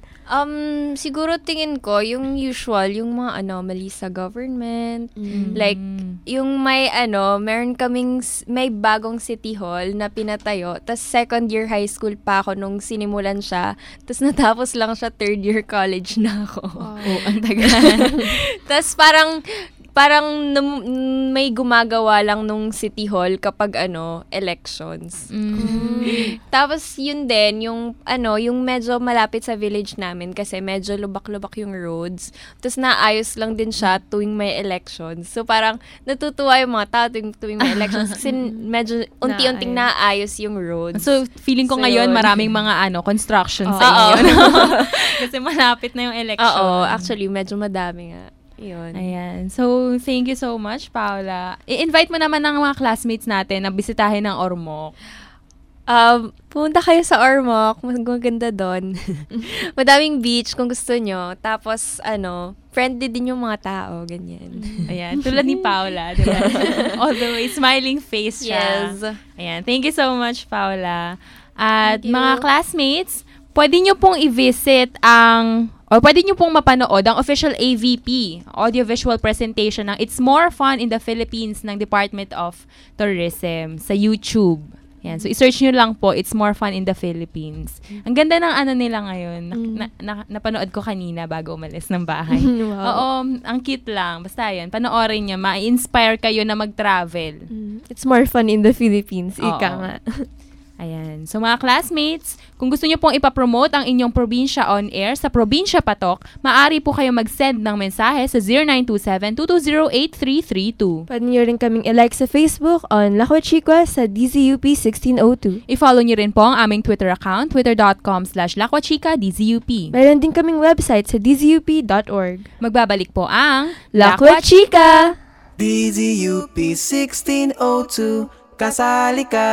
Siguro tingin ko, yung usual, yung mga anomalies sa government. Like, yung meron kaming, may bagong city hall na pinatayo. Tas second year high school pa ako nung sinimulan siya. Tas natapos lang siya, third year college na ako.
Wow. Ang tagal.
Tas parang may gumagawa lang nung city hall kapag elections. Tapos yun din yung medyo malapit sa village namin kasi medyo lubak-lubak yung roads. Tapos naayos lang din siya tuwing may elections. So parang natutuwa yung mga tao tuwing may elections kasi medyo unti-unting naayos yung roads.
So feeling ko ngayon maraming mga construction sa inyo. Kasi malapit na yung election.
Oo, actually medyo madami nga. Yun.
Ayan. So, thank you so much, Paula. I-invite mo naman ng mga classmates natin na bisitahin ng Ormoc.
Pumunta kayo sa Ormoc. Maganda doon. Madaming beach kung gusto nyo. Tapos, friendly din yung mga tao. Ganyan.
Ayan. Tulad ni Paula. Diba? All the way. Smiling face siya.
Yes.
Ayan. Thank you so much, Paula. At mga classmates, pwede nyo pong i-visit pwede nyo pong mapanood ang official AVP, audiovisual presentation ng It's More Fun in the Philippines ng Department of Tourism sa YouTube. Yan. So, i-search nyo lang po, It's More Fun in the Philippines. Ang ganda ng nila ngayon. Napanood ko kanina bago umalis ng bahay.
Wow.
Oo, ang cute lang. Basta yan, panoorin nyo. Ma-inspire kayo na mag-travel.
It's more fun in the Philippines. Ika nga.
Ayan. So mga classmates, kung gusto nyo pong ipapromote ang inyong probinsya on air sa Probinsya Patok, maaari po kayo mag-send ng mensahe sa 0927-220-8332.
Pwede nyo rin kaming i-like sa Facebook on Lakwachika sa DZUP1602.
I-follow nyo rin po ang aming Twitter account, twitter.com/lakwachika_DZUP.
Meron din kaming website sa dzup.org.
Magbabalik po ang
Lakwachika!
DZUP1602, kasali ka.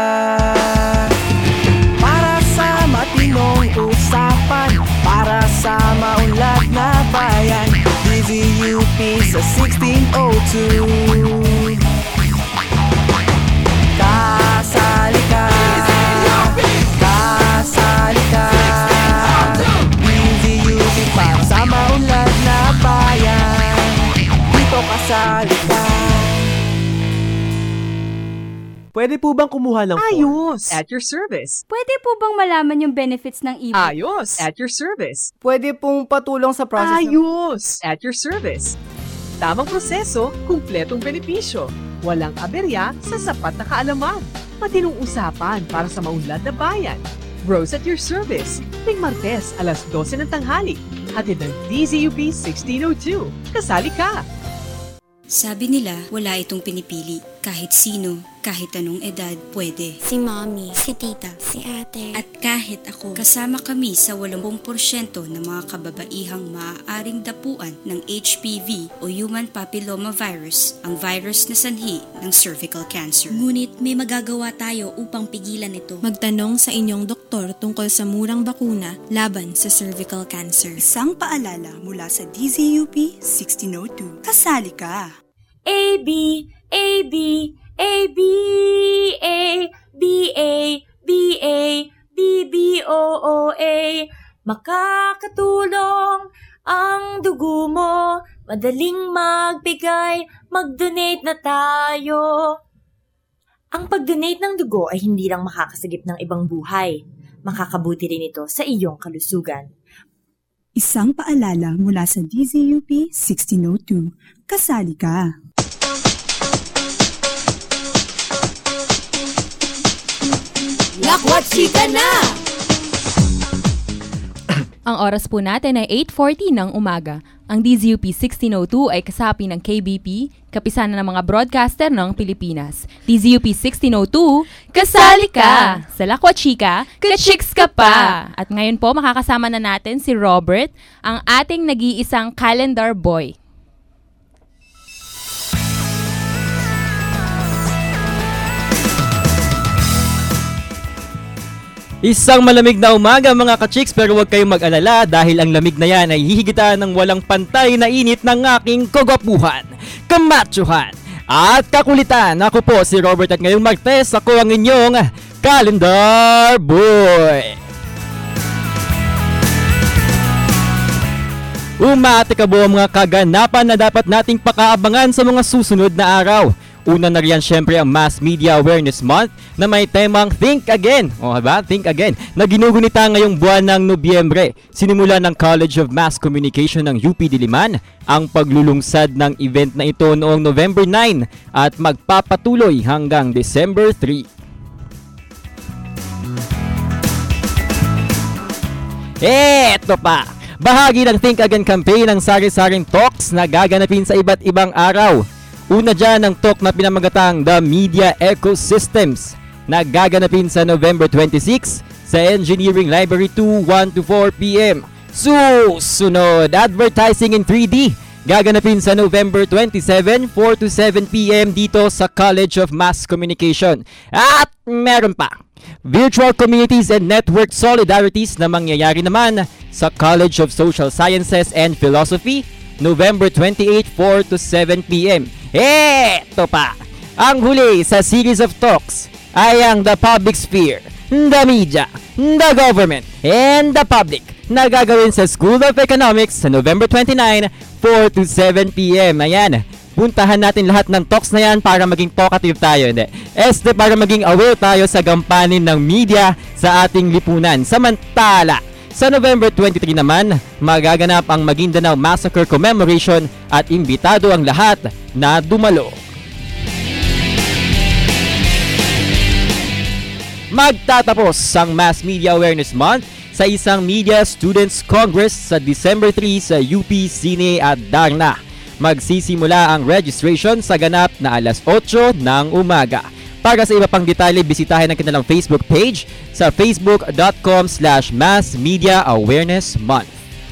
Para sa matinong usapan, para sa maunlad na bayan, DZUP sa 1602. Kasali ka. Kasali ka. DZUP para sa maunlad na bayan, dito kasali ka.
Pwede po bang kumuha ng
Ayos!
At your service.
Pwede po bang malaman yung benefits ng e-book?
Ayos! At your service.
Pwede pong patulong sa process
Ayos! At your service. Tamang proseso, kumpletong benepisyo. Walang aberya sa sapat na kaalaman. Matinong usapan para sa maunlad na bayan. Rose at your service. Tuwing Martes, alas 12 ng tanghali. Hatid ng DZUP 1602. Kasali ka!
Sabi nila, wala itong pinipili. Kahit sino, kahit anong edad, pwede.
Si mommy, si tita, si ate.
At kahit ako, kasama kami sa 80% ng mga kababaihang maaaring dapuan ng HPV o Human Papilloma Virus, ang virus na sanhi ng cervical cancer.
Ngunit may magagawa tayo upang pigilan ito. Magtanong sa inyong doktor tungkol sa murang bakuna laban sa cervical cancer.
Isang paalala mula sa DZUP 1602. Kasali ka!
A, B, A, B, A, B, A, B, A, B, A, B, B, O, O, A. Makakatulong ang dugo mo, madaling magbigay, mag-donate na tayo. Ang pag-donate ng dugo ay hindi lang makakasagip ng ibang buhay. Makakabuti rin ito sa iyong kalusugan.
Isang paalala mula sa DZUP 1602. Kasali ka!
Lakwachika na!
Ang oras po natin ay 8:40 ng umaga. Ang DZUP 1602 ay kasapi ng KBP, kapisanan ng mga broadcaster ng Pilipinas. DZUP 1602, kasali ka! Sa Lakwa Chika, ka-chicks ka pa! At ngayon po makakasama na natin si Robert, ang ating nag-iisang calendar boy.
Isang malamig na umaga mga ka-chicks, pero huwag kayong mag-alala dahil ang lamig na yan ay hihigitan ng walang pantay na init ng aking kagwapuhan, kamatsuhan at kakulitan. Ako po si Robert at ngayong Martes ako ang inyong Calendar Boy. Umati ka buo mga kaganapan na dapat nating pakaabangan sa mga susunod na araw. Una na riyan syempre ang Mass Media Awareness Month na may temang Think Again. Think Again. Na ginugunita ngayong buwan ng Nobyembre. Sinimula ng College of Mass Communication ng UP Diliman ang paglulungsad ng event na ito noong November 9 at magpapatuloy hanggang December 3. Eto pa! Bahagi ng Think Again campaign ang sari-saring talks na gaganapin sa iba't ibang araw. Una dyan ang talk na pinamagatang The Media Ecosystems na gaganapin sa November 26 sa Engineering Library 2, 1 to 4 p.m. Susunod, Advertising in 3D gaganapin sa November 27, 4 to 7 p.m. dito sa College of Mass Communication. At meron pa, Virtual Communities and Network Solidarities na mangyayari naman sa College of Social Sciences and Philosophy, November 28, 4 to 7 p.m. Eto pa! Ang huli sa series of talks ay ang The Public Sphere, The Media, The Government, and The Public na gagawin sa School of Economics sa November 29, 4 to 7 p.m. Ayan, puntahan natin lahat ng talks na yan para maging talkative tayo. Para maging aware tayo sa gampanin ng media sa ating lipunan. Samantala, sa November 23 naman, magaganap ang Maguindanao Massacre Commemoration at imbitado ang lahat na dumalo. Magtatapos ang Mass Media Awareness Month sa isang Media Students Congress sa December 3 sa UP Cine at Darna. Magsisimula ang registration sa ganap na alas 8 ng umaga. Para sa iba pang detalye, bisitahin ang kanilang Facebook page sa facebook.com/Mass Media Awareness Month.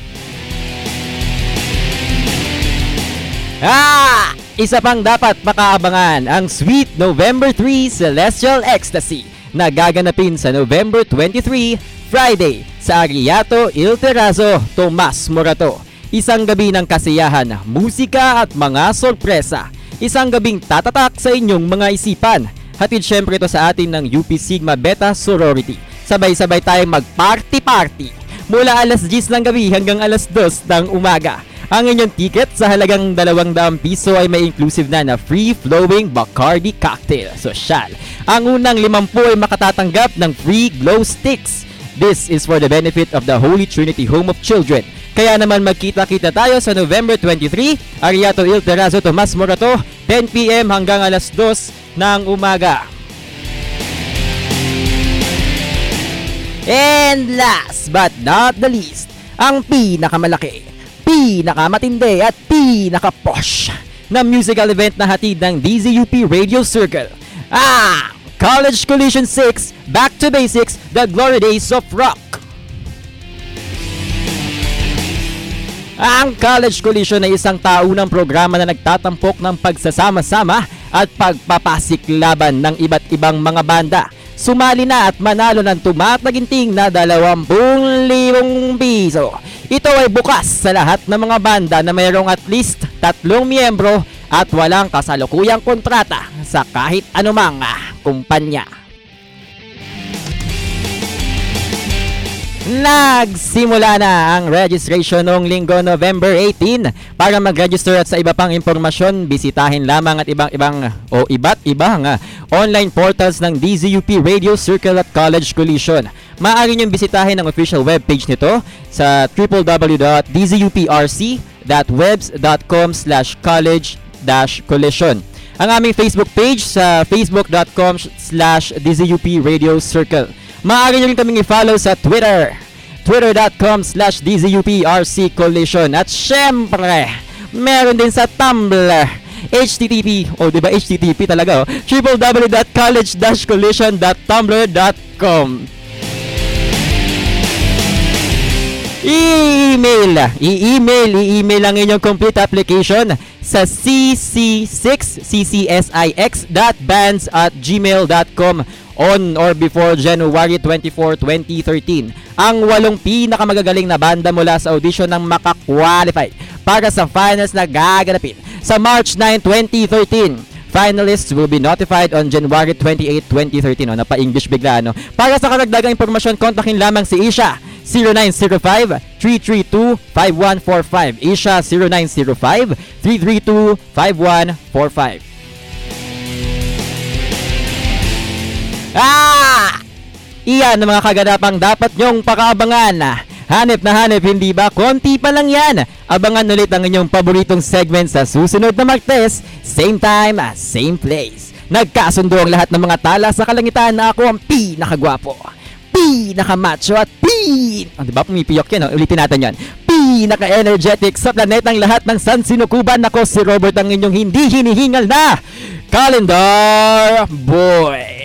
Isa pang dapat makaabangan ang Sweet November 3 Celestial Ecstasy na gaganapin sa November 23, Friday sa Ariato Il Terrazo, Tomas Morato. Isang gabi ng kasiyahan, musika at mga sorpresa. Isang gabing tatatak sa inyong mga isipan. Hatid syempre ito sa atin ng UP Sigma Beta Sorority. Sabay-sabay tayong mag-party-party mula alas 10 ng gabi hanggang alas 2 ng umaga. Ang inyong ticket sa halagang 200 piso ay may inclusive na free-flowing Bacardi cocktail. Sosyal. Ang unang 50 ay makatatanggap ng free glow sticks. This is for the benefit of the Holy Trinity Home of Children. Kaya naman magkita-kita tayo sa November 23, Ariato Il Terrazo, Tomas Morato, 10 p.m. hanggang alas 2 ng umaga. And last but not the least, ang pinakamalaki, pinakamatindi at pinaka-posh na musical event na hatid ng DZUP Radio Circle. College Collision 6, Back to Basics, The Glory Days of Rock. Ang College Collision ay isang taunang programa na nagtatampok ng pagsasama-sama at pagpapasiklaban ng iba't ibang mga banda. Sumali na at manalo ng tumataginting na 20,000 piso. Ito ay bukas sa lahat ng mga banda na mayroong at least 3 miyembro at walang kasalukuyang kontrata sa kahit anumang kumpanya. Nagsimula na ang registration noong linggo November 18. Para mag-register at sa iba pang impormasyon, bisitahin lamang at iba't ibang online portals ng DZUP Radio Circle at College Collision. Maaari niyong bisitahin ang official webpage nito sa www.dzuprc.webs.com/college-collision. Ang aming Facebook page sa facebook.com/DZUP Radio Circle. Maaari nyo rin kaming i-follow sa Twitter. twitter.com/DZUPRC Collision. At syempre, meron din sa Tumblr, HTTP, diba HTTP talaga, www.college-collision.tumblr.com. I-email ang inyong complete application sa cc6bands@gmail.com on or before January 24, 2013. Ang 8 pinakamagagaling na banda mula sa audition ng makakwalify para sa finals na gaganapin sa March 9, 2013. Finalists will be notified on January 28, 2013. Napa-English bigla, Para sa karagdagang impormasyon, kontakin lamang si Isha, 0905-332-5145. Isha, 0905-332-5145. Iyan ang mga kaganapang dapat nyong pakaabangan. Hanip na hanip, hindi ba? Konti pa lang yan. Abangan ulit ang inyong paboritong segment sa susunod na Martes, same time, same place. Nagkasundo ang lahat ng mga tala sa kalangitan na ako ang pinakagwapo, pinakamacho at diba pumipiyok yan, ulitin natin yan. Pinaka-energetic sa planetang lahat ng sansinukuban. Ako si Robert, ang inyong hindi hinihingal na Calendar Boy.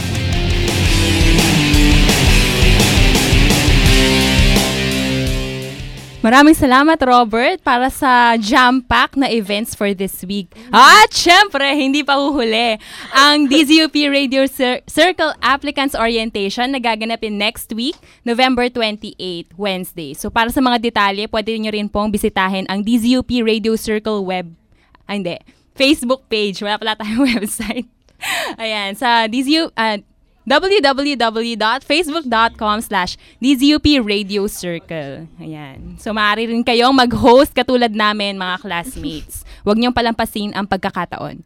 Maraming salamat, Robert, para sa jam-pack na events for this week. At syempre, hindi pa huhuli ang DZUP Radio Circle Applicants Orientation na gaganapin next week, November 28, Wednesday. So para sa mga detalye, pwede nyo rin pong bisitahin ang DZUP Radio Circle Facebook page. Wala pala tayong website. Ayan, sa www.facebook.com/DZUP Radio Circle. Ayan. So, maaari rin kayong mag-host katulad namin, mga classmates. Huwag niyong palampasin ang pagkakataon.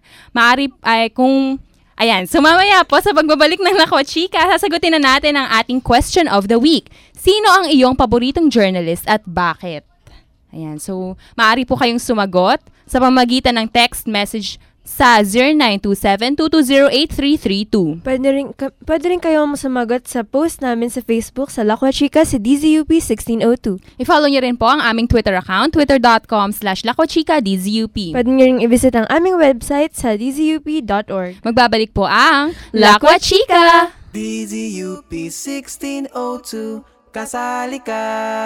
So mamaya po sa pagbabalik ng Lakwa Chika, sasagutin na natin ang ating question of the week. Sino ang iyong paboritong journalist at bakit? Ayan. So, maaari po kayong sumagot sa pamamagitan ng text message sa 0927-220-8332.
Pwede rin kayong sumagot sa post namin sa Facebook sa Lakwa Chika si DZUP 1602.
I-follow nyo rin po ang aming Twitter account, twitter.com/LakwaChikaDZUP.
Pwede nyo rin i-visit ang aming website sa dzup.org.
Magbabalik po ang Lakwa Chika!
DZUP 1602, kasali ka!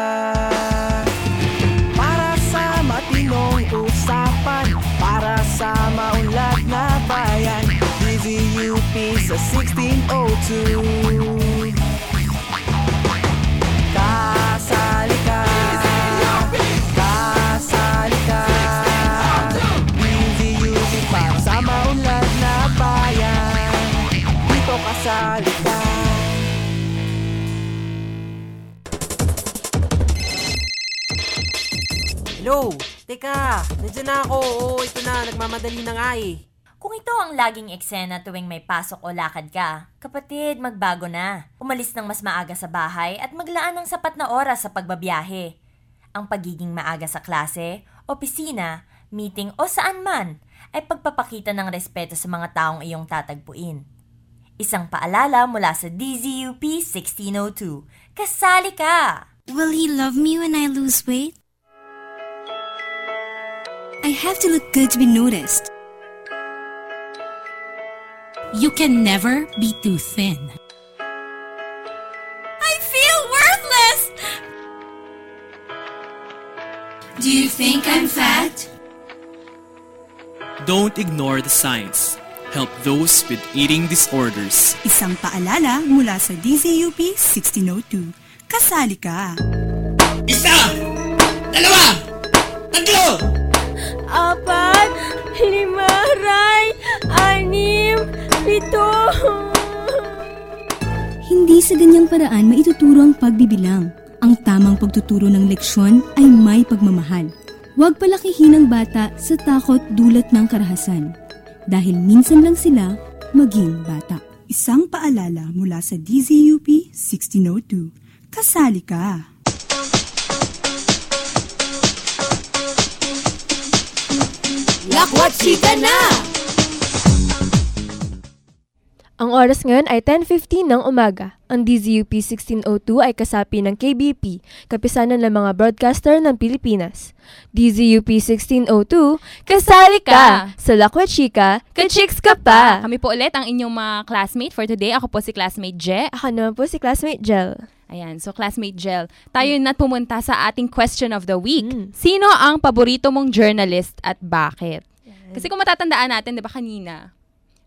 Para sa matinong usapan, para sa maunlad na bayan, DZUP sa 1602. Kasali ka, kasali ka, DZUP para sa maunlad na bayan, dito kasali ka.
Hello! Teka, nandiyan na ako. Oo, ito na. Nagmamadali na nga eh.
Kung ito ang laging eksena tuwing may pasok o lakad ka, kapatid, magbago na. Umalis ng mas maaga sa bahay at maglaan ng sapat na oras sa pagbabiyahe. Ang pagiging maaga sa klase, opisina, meeting o saan man ay pagpapakita ng respeto sa mga taong iyong tatagpuin. Isang paalala mula sa DZUP 1602. Kasali ka!
Will he love me when I lose weight? I have to look good to be noticed.
You can never be too thin.
I feel worthless! Do you think I'm fat?
Don't ignore the signs. Help those with eating disorders.
Isang paalala mula sa DZUP 1602. Kasali ka!
Isa! Dalawa! Tatlo!
4, 5, 6, 7.
Hindi sa ganyang paraan maituturo ang pagbibilang. Ang tamang pagtuturo ng leksyon ay may pagmamahal. Huwag palakihin ang bata sa takot dulot ng karahasan. Dahil minsan lang sila maging bata.
Isang paalala mula sa DZUP 1602. Kasali ka!
Lakwa Chika na!
Ang oras ngayon ay 10:15 ng umaga. Ang DZUP 1602 ay kasapi ng KBP, kapisanan ng mga broadcaster ng Pilipinas. DZUP 1602, kasali ka! Sa Lakwa Chika, ka-chicks ka pa!
Kami po ulit ang inyong mga classmate for today. Ako po si classmate Je.
Ako naman po si classmate Jel.
Ayan, so classmate Jel, tayo na pumunta sa ating question of the week. Sino ang paborito mong journalist at bakit? Kasi kung matatandaan natin, di ba kanina,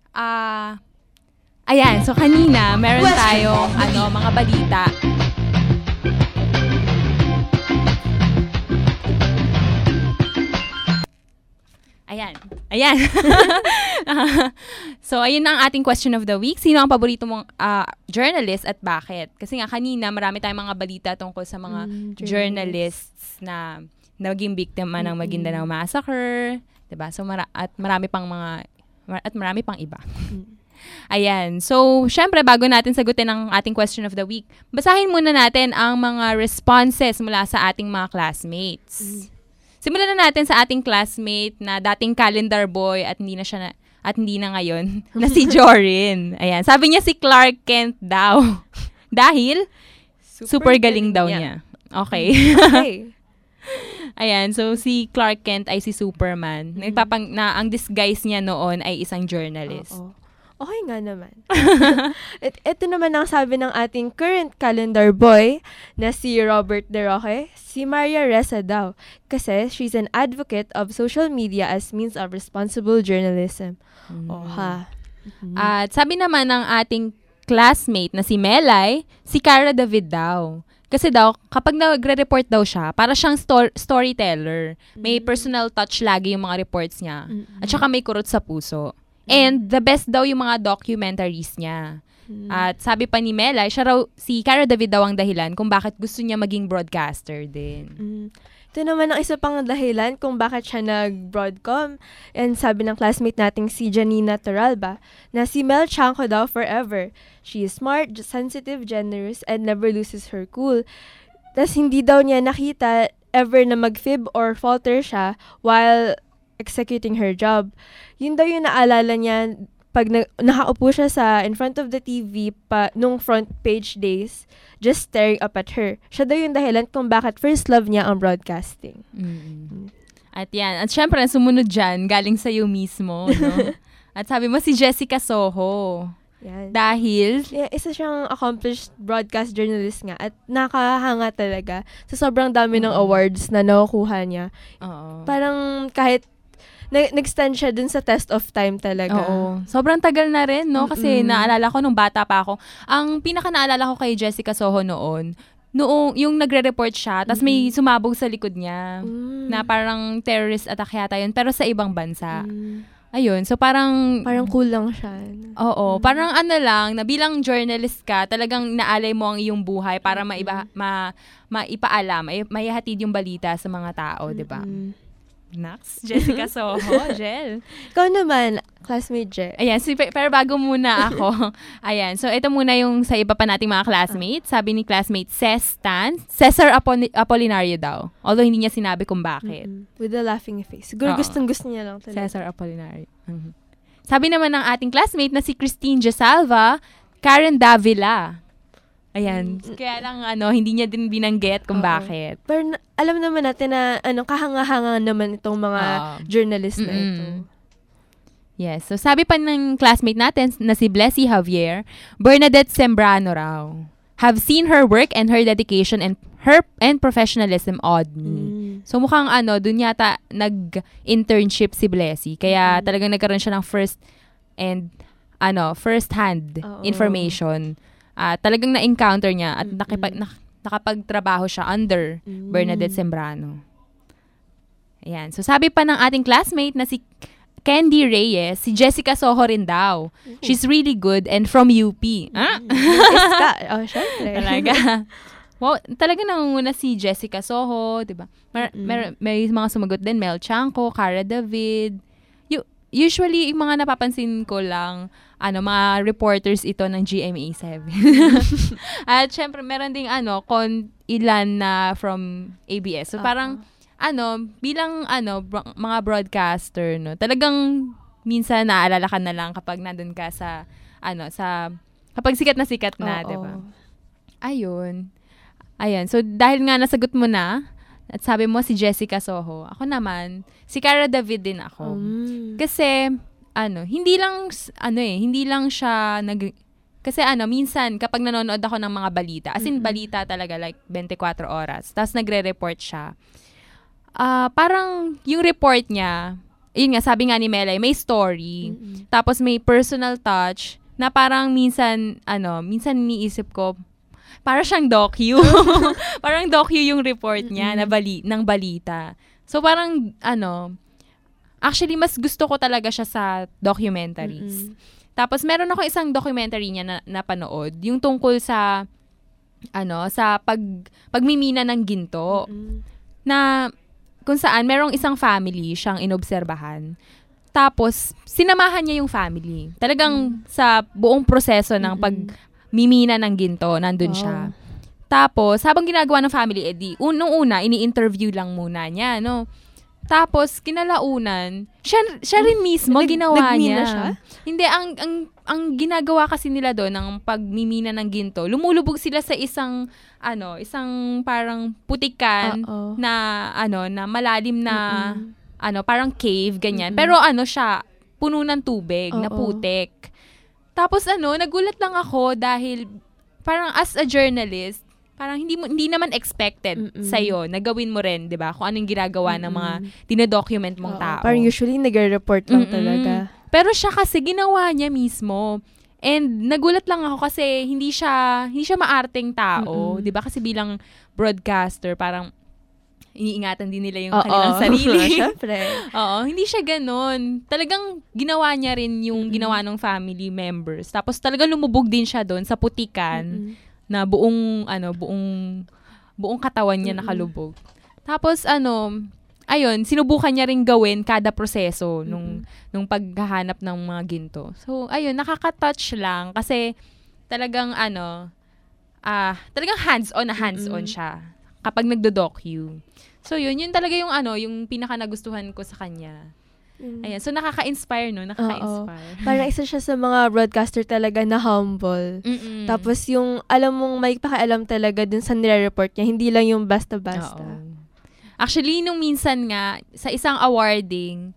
ayan, so kanina, meron tayong mga balita. Ayan. So, ayun ang ating question of the week. Sino ang paborito mong journalist at bakit? Kasi nga kanina, marami tayong mga balita tungkol sa mga journalists na naging biktima ng Maguindanao Massacre. Diba? So, marami pang iba. Ayan. So, syempre, bago natin sagutin ang ating question of the week, basahin muna natin ang mga responses mula sa ating mga classmates. Simulan na natin sa ating classmate na dating calendar boy at hindi na ngayon, na si Jorin. Ayan. Sabi niya si Clark Kent daw. Dahil super galing daw niya. Okay. Ayan, so si Clark Kent ay si Superman. Ang disguise niya noon ay isang journalist.
Okay nga naman. Ito naman ang sabi ng ating current calendar boy na si Robert De Roque, si Maria Ressa daw. Kasi she's an advocate of social media as means of responsible journalism.
At sabi naman ng ating classmate na si Melay, si Cara David daw. Kasi daw, kapag nagre-report daw siya, para siyang storyteller. May personal touch lagi yung mga reports niya. At saka may kurot sa puso. And the best daw yung mga documentaries niya. At sabi pa ni Melay, si Cara David daw ang dahilan kung bakit gusto niya maging broadcaster din.
Ito naman ang isa pang dahilan kung bakit siya nag-broadcom. And sabi ng classmate nating si Janina Toralba, na si Mel Chanco daw forever. She is smart, sensitive, generous, and never loses her cool. Tas hindi daw niya nakita ever na mag-fib or falter siya while executing her job. Yun daw yung naalala niya pag nakaupo siya in front of the TV nung front page days, just staring up at her. Siya daw yung dahilan kung bakit first love niya ang broadcasting.
At yan. At syempre, sumunod dyan, galing sa'yo mismo. No? At sabi mo si Jessica Soho.
Yan.
Dahil?
Isa siyang accomplished broadcast journalist nga at nakahanga talaga sa sobrang dami ng awards na nakukuha niya. Parang kahit nag-stand siya dun sa test of time talaga.
Oo. Sobrang tagal na rin, no? Kasi naalala ko nung bata pa ako. Ang pinaka-naalala ko kay Jessica Soho noong yung nagre-report siya, tapos may sumabog sa likod niya na parang terrorist attack yata yun, pero sa ibang bansa. Ayun, so parang
cool lang siya.
Oo, parang na bilang journalist ka, talagang naalay mo ang iyong buhay para maipaalam, maihatid yung balita sa mga tao, di ba? Nax, Jessica Soho, Jel.
Ikaw naman, classmate Je.
Ayan, pero bago muna ako. Ayan, so ito muna yung sa iba pa nating mga classmates. Sabi ni classmate Cesar Apolinario daw. Although hindi niya sinabi kung bakit.
With a laughing face. Siguro gustong-gusto niya lang talaga.
Cesar Apolinario. Sabi naman ng ating classmate na si Christine Josalva, Karen Davila. Ayan. Kaya lang, hindi niya din binanggit kung bakit.
Pero alam naman natin na, kahanga-hanga naman itong mga journalist na ito.
Yes. So, sabi pa ng classmate natin na si Blessy Javier, Bernadette Sembrano raw. Have seen her work and her dedication and professionalism awed me. So, mukhang dun yata nag-internship si Blessy. Kaya talagang nagkaroon siya ng first-hand information. Talagang na-encounter niya at nakapagtrabaho siya under Bernadette Sembrano. Ayan. So, sabi pa ng ating classmate na si Candy Reyes, si Jessica Soho rin daw. She's really good and from UP.
Syempre.
Talaga. Wow, talaga nangunguna si Jessica Soho, diba? May mga sumagot din, Mel Chanco, Cara David. Usually, yung mga napapansin ko lang, mga reporters ito ng GMA7. At syempre, meron ding ilan na from ABS. So, parang, bilang, mga broadcaster, no, talagang minsan naalala ka na lang kapag nandun ka sa kapag sikat na, 'di ba? Ayun. Ayan. So dahil nga nasagot mo na at sabi mo si Jessica Soho, ako naman si Cara David din ako. Kasi hindi lang siya kasi minsan kapag nanonood ako ng mga balita, as in balita talaga like 24 oras, tapos nagre-report siya. Parang yung report niya, yun nga, sabi nga ni Melay, may story. Tapos may personal touch na parang minsan iniisip ko, para siyang docu. Parang docu yung report niya ng balita. So parang actually mas gusto ko talaga siya sa documentaries. Tapos meron ako isang documentary niya na napanood, yung tungkol sa pagmimina ng ginto. Na kung saan merong isang family siyang inobserbahan. Tapos sinamahan niya yung family. Talagang sa buong proseso ng pagmimina ng ginto, nandun siya. Tapos habang ginagawa ng family, nung una ini-interview lang muna niya, no. Tapos kinalaunan, siya rin mismo ginawa niya.
Siya?
Hindi, ang ginagawa kasi nila doon ng pagmimina ng ginto, lumulubog sila sa isang parang putikan na malalim na parang cave ganyan. Pero siya puno ng tubig, na putik. Tapos nagulat lang ako dahil parang as a journalist, parang hindi naman expected sa'yo na gawin mo rin, 'di ba? Kung anong ginagawa ng mga dinodocument mong tao.
Parang usually nagre-report lang talaga.
Pero siya kasi ginawa niya mismo. And nagulat lang ako kasi hindi siya maarteng tao, 'di ba? Kasi bilang broadcaster, parang iniingatan din nila yung kanilang sarili.
Syempre.
Hindi siya ganoon. Talagang ginawa niya rin yung ginawa ng family members. Tapos talagang lumubog din siya doon sa putikan. Na buong katawan niya nakalubog. Tapos sinubukan niya ring gawin kada proseso nung paghahanap ng mga ginto. So nakaka-touch lang kasi talagang talagang hands-on siya kapag nagdo-docu. So yun talaga yung pinaka nagustuhan ko sa kanya. Ayan, so nakaka-inspire, no? Nakaka-inspire.
Parang isa siya sa mga broadcaster talaga na humble. Tapos yung, alam mong may pakialam talaga dun sa nire-report niya, hindi lang yung basta-basta.
Actually, nung minsan nga, sa isang awarding,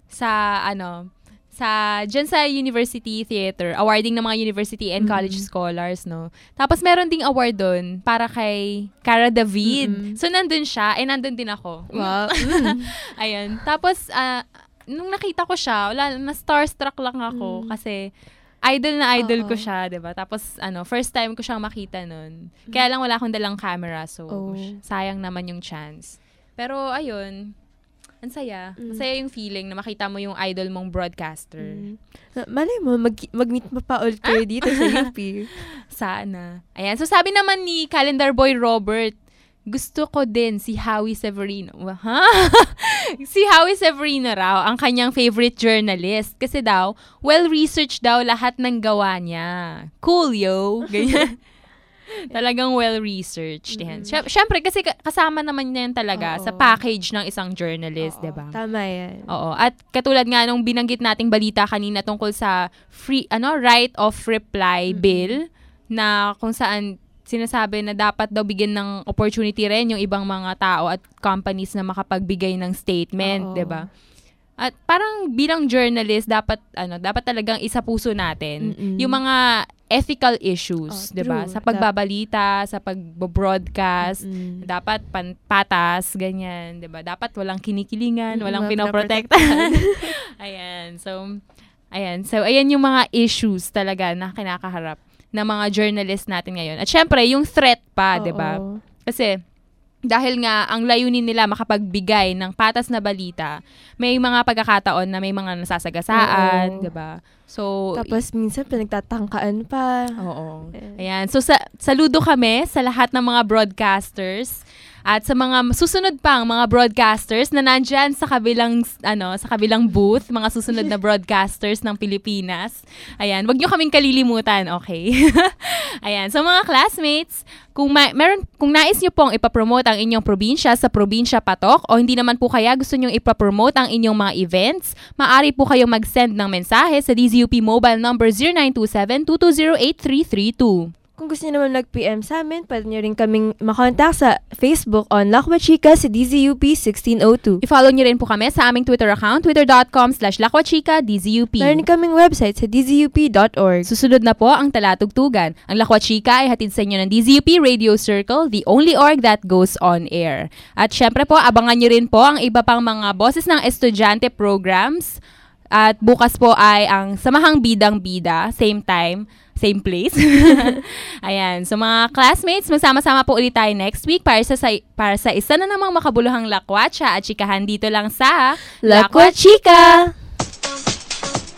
dyan sa University Theater, awarding ng mga university and college scholars, no? Tapos meron ding award dun para kay Cara David. So nandun siya, nandun din ako.
Wow.
Ayun. Tapos, nung nakita ko siya, na-starstruck lang ako kasi idol ko siya, 'di ba? Tapos first time ko siyang makita noon. Kaya lang wala akong dalang camera, so sayang naman yung chance. Pero ayun, ang saya. Masaya yung feeling na makita mo yung idol mong broadcaster.
Malay mo, mag-meet mo pa ulit kayo dito sa UP.
Sana. Ayan, so sabi naman ni Calendar Boy Robert, gusto ko din si Howie Severino. Si Howie Severino raw ang kanyang favorite journalist kasi daw, well-researched daw lahat ng gawa niya. Cool, yo! Ganyan. Talagang well-researched. Siyempre, kasi kasama naman yan talaga sa package ng isang journalist, diba?
Tama yan.
Oo. At katulad nga nung binanggit nating balita kanina tungkol sa right of reply bill na kung saan sinasabi na dapat daw bigyan ng opportunity rin yung ibang mga tao at companies na makapagbigay ng statement, 'di ba? At parang bilang journalist dapat talagang isapuso natin yung mga ethical issues, 'di ba? Sa pagbabalita, sa pagbo-broadcast, dapat patas, ganyan, 'di ba? Dapat walang kinikilingan, walang pinoprotektahan. Ayan. So ayan yung mga issues talaga na kinakaharap na mga journalist natin ngayon. At syempre, yung threat pa, 'di ba? Kasi dahil nga ang layunin nila makapagbigay ng patas na balita, may mga pagkakataon na may mga nasasagasaan, 'di ba? So
tapos minsan pinagtatangkaan pa.
Oo. Ayan. So saludo kami sa lahat ng mga broadcasters At sa mga susunod pang mga broadcasters na nandyan sa kabilang booth, mga susunod na broadcasters ng Pilipinas. Ayan, wag niyo kaming kalilimutan, okay? Ayan, so mga classmates, kung nais niyo pong ipapromote ang inyong probinsya sa Probinsya Patok o hindi naman po kaya gusto niyo ipapromote ang inyong mga events, maaari po kayong mag-send ng mensahe sa DZUP mobile number 0927-220-8332.
Kung gusto niyo naman mag-PM sa amin, pwede niyo rin kaming makontak sa Facebook on Lakwachika sa DZUP 1602.
I-follow niyo rin po kami sa aming Twitter account, twitter.com/lakwachika-DZUP.
Meron kaming website sa dzup.org.
Susunod na po ang talatugtugan. Ang Lakwachika ay hatid sa inyo ng DZUP Radio Circle, the only org that goes on air. At syempre po, abangan niyo rin po ang iba pang mga boses ng estudyante programs. At bukas po ay ang Samahang Bidang-Bida, same time, same place. Ayan. So mga classmates, magsama-sama po ulit tayo next week para sa isa na namang makabuluhang lakwatsa at chikahan dito lang sa
Lakwachika!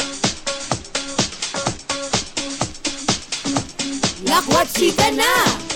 Lakwachika na!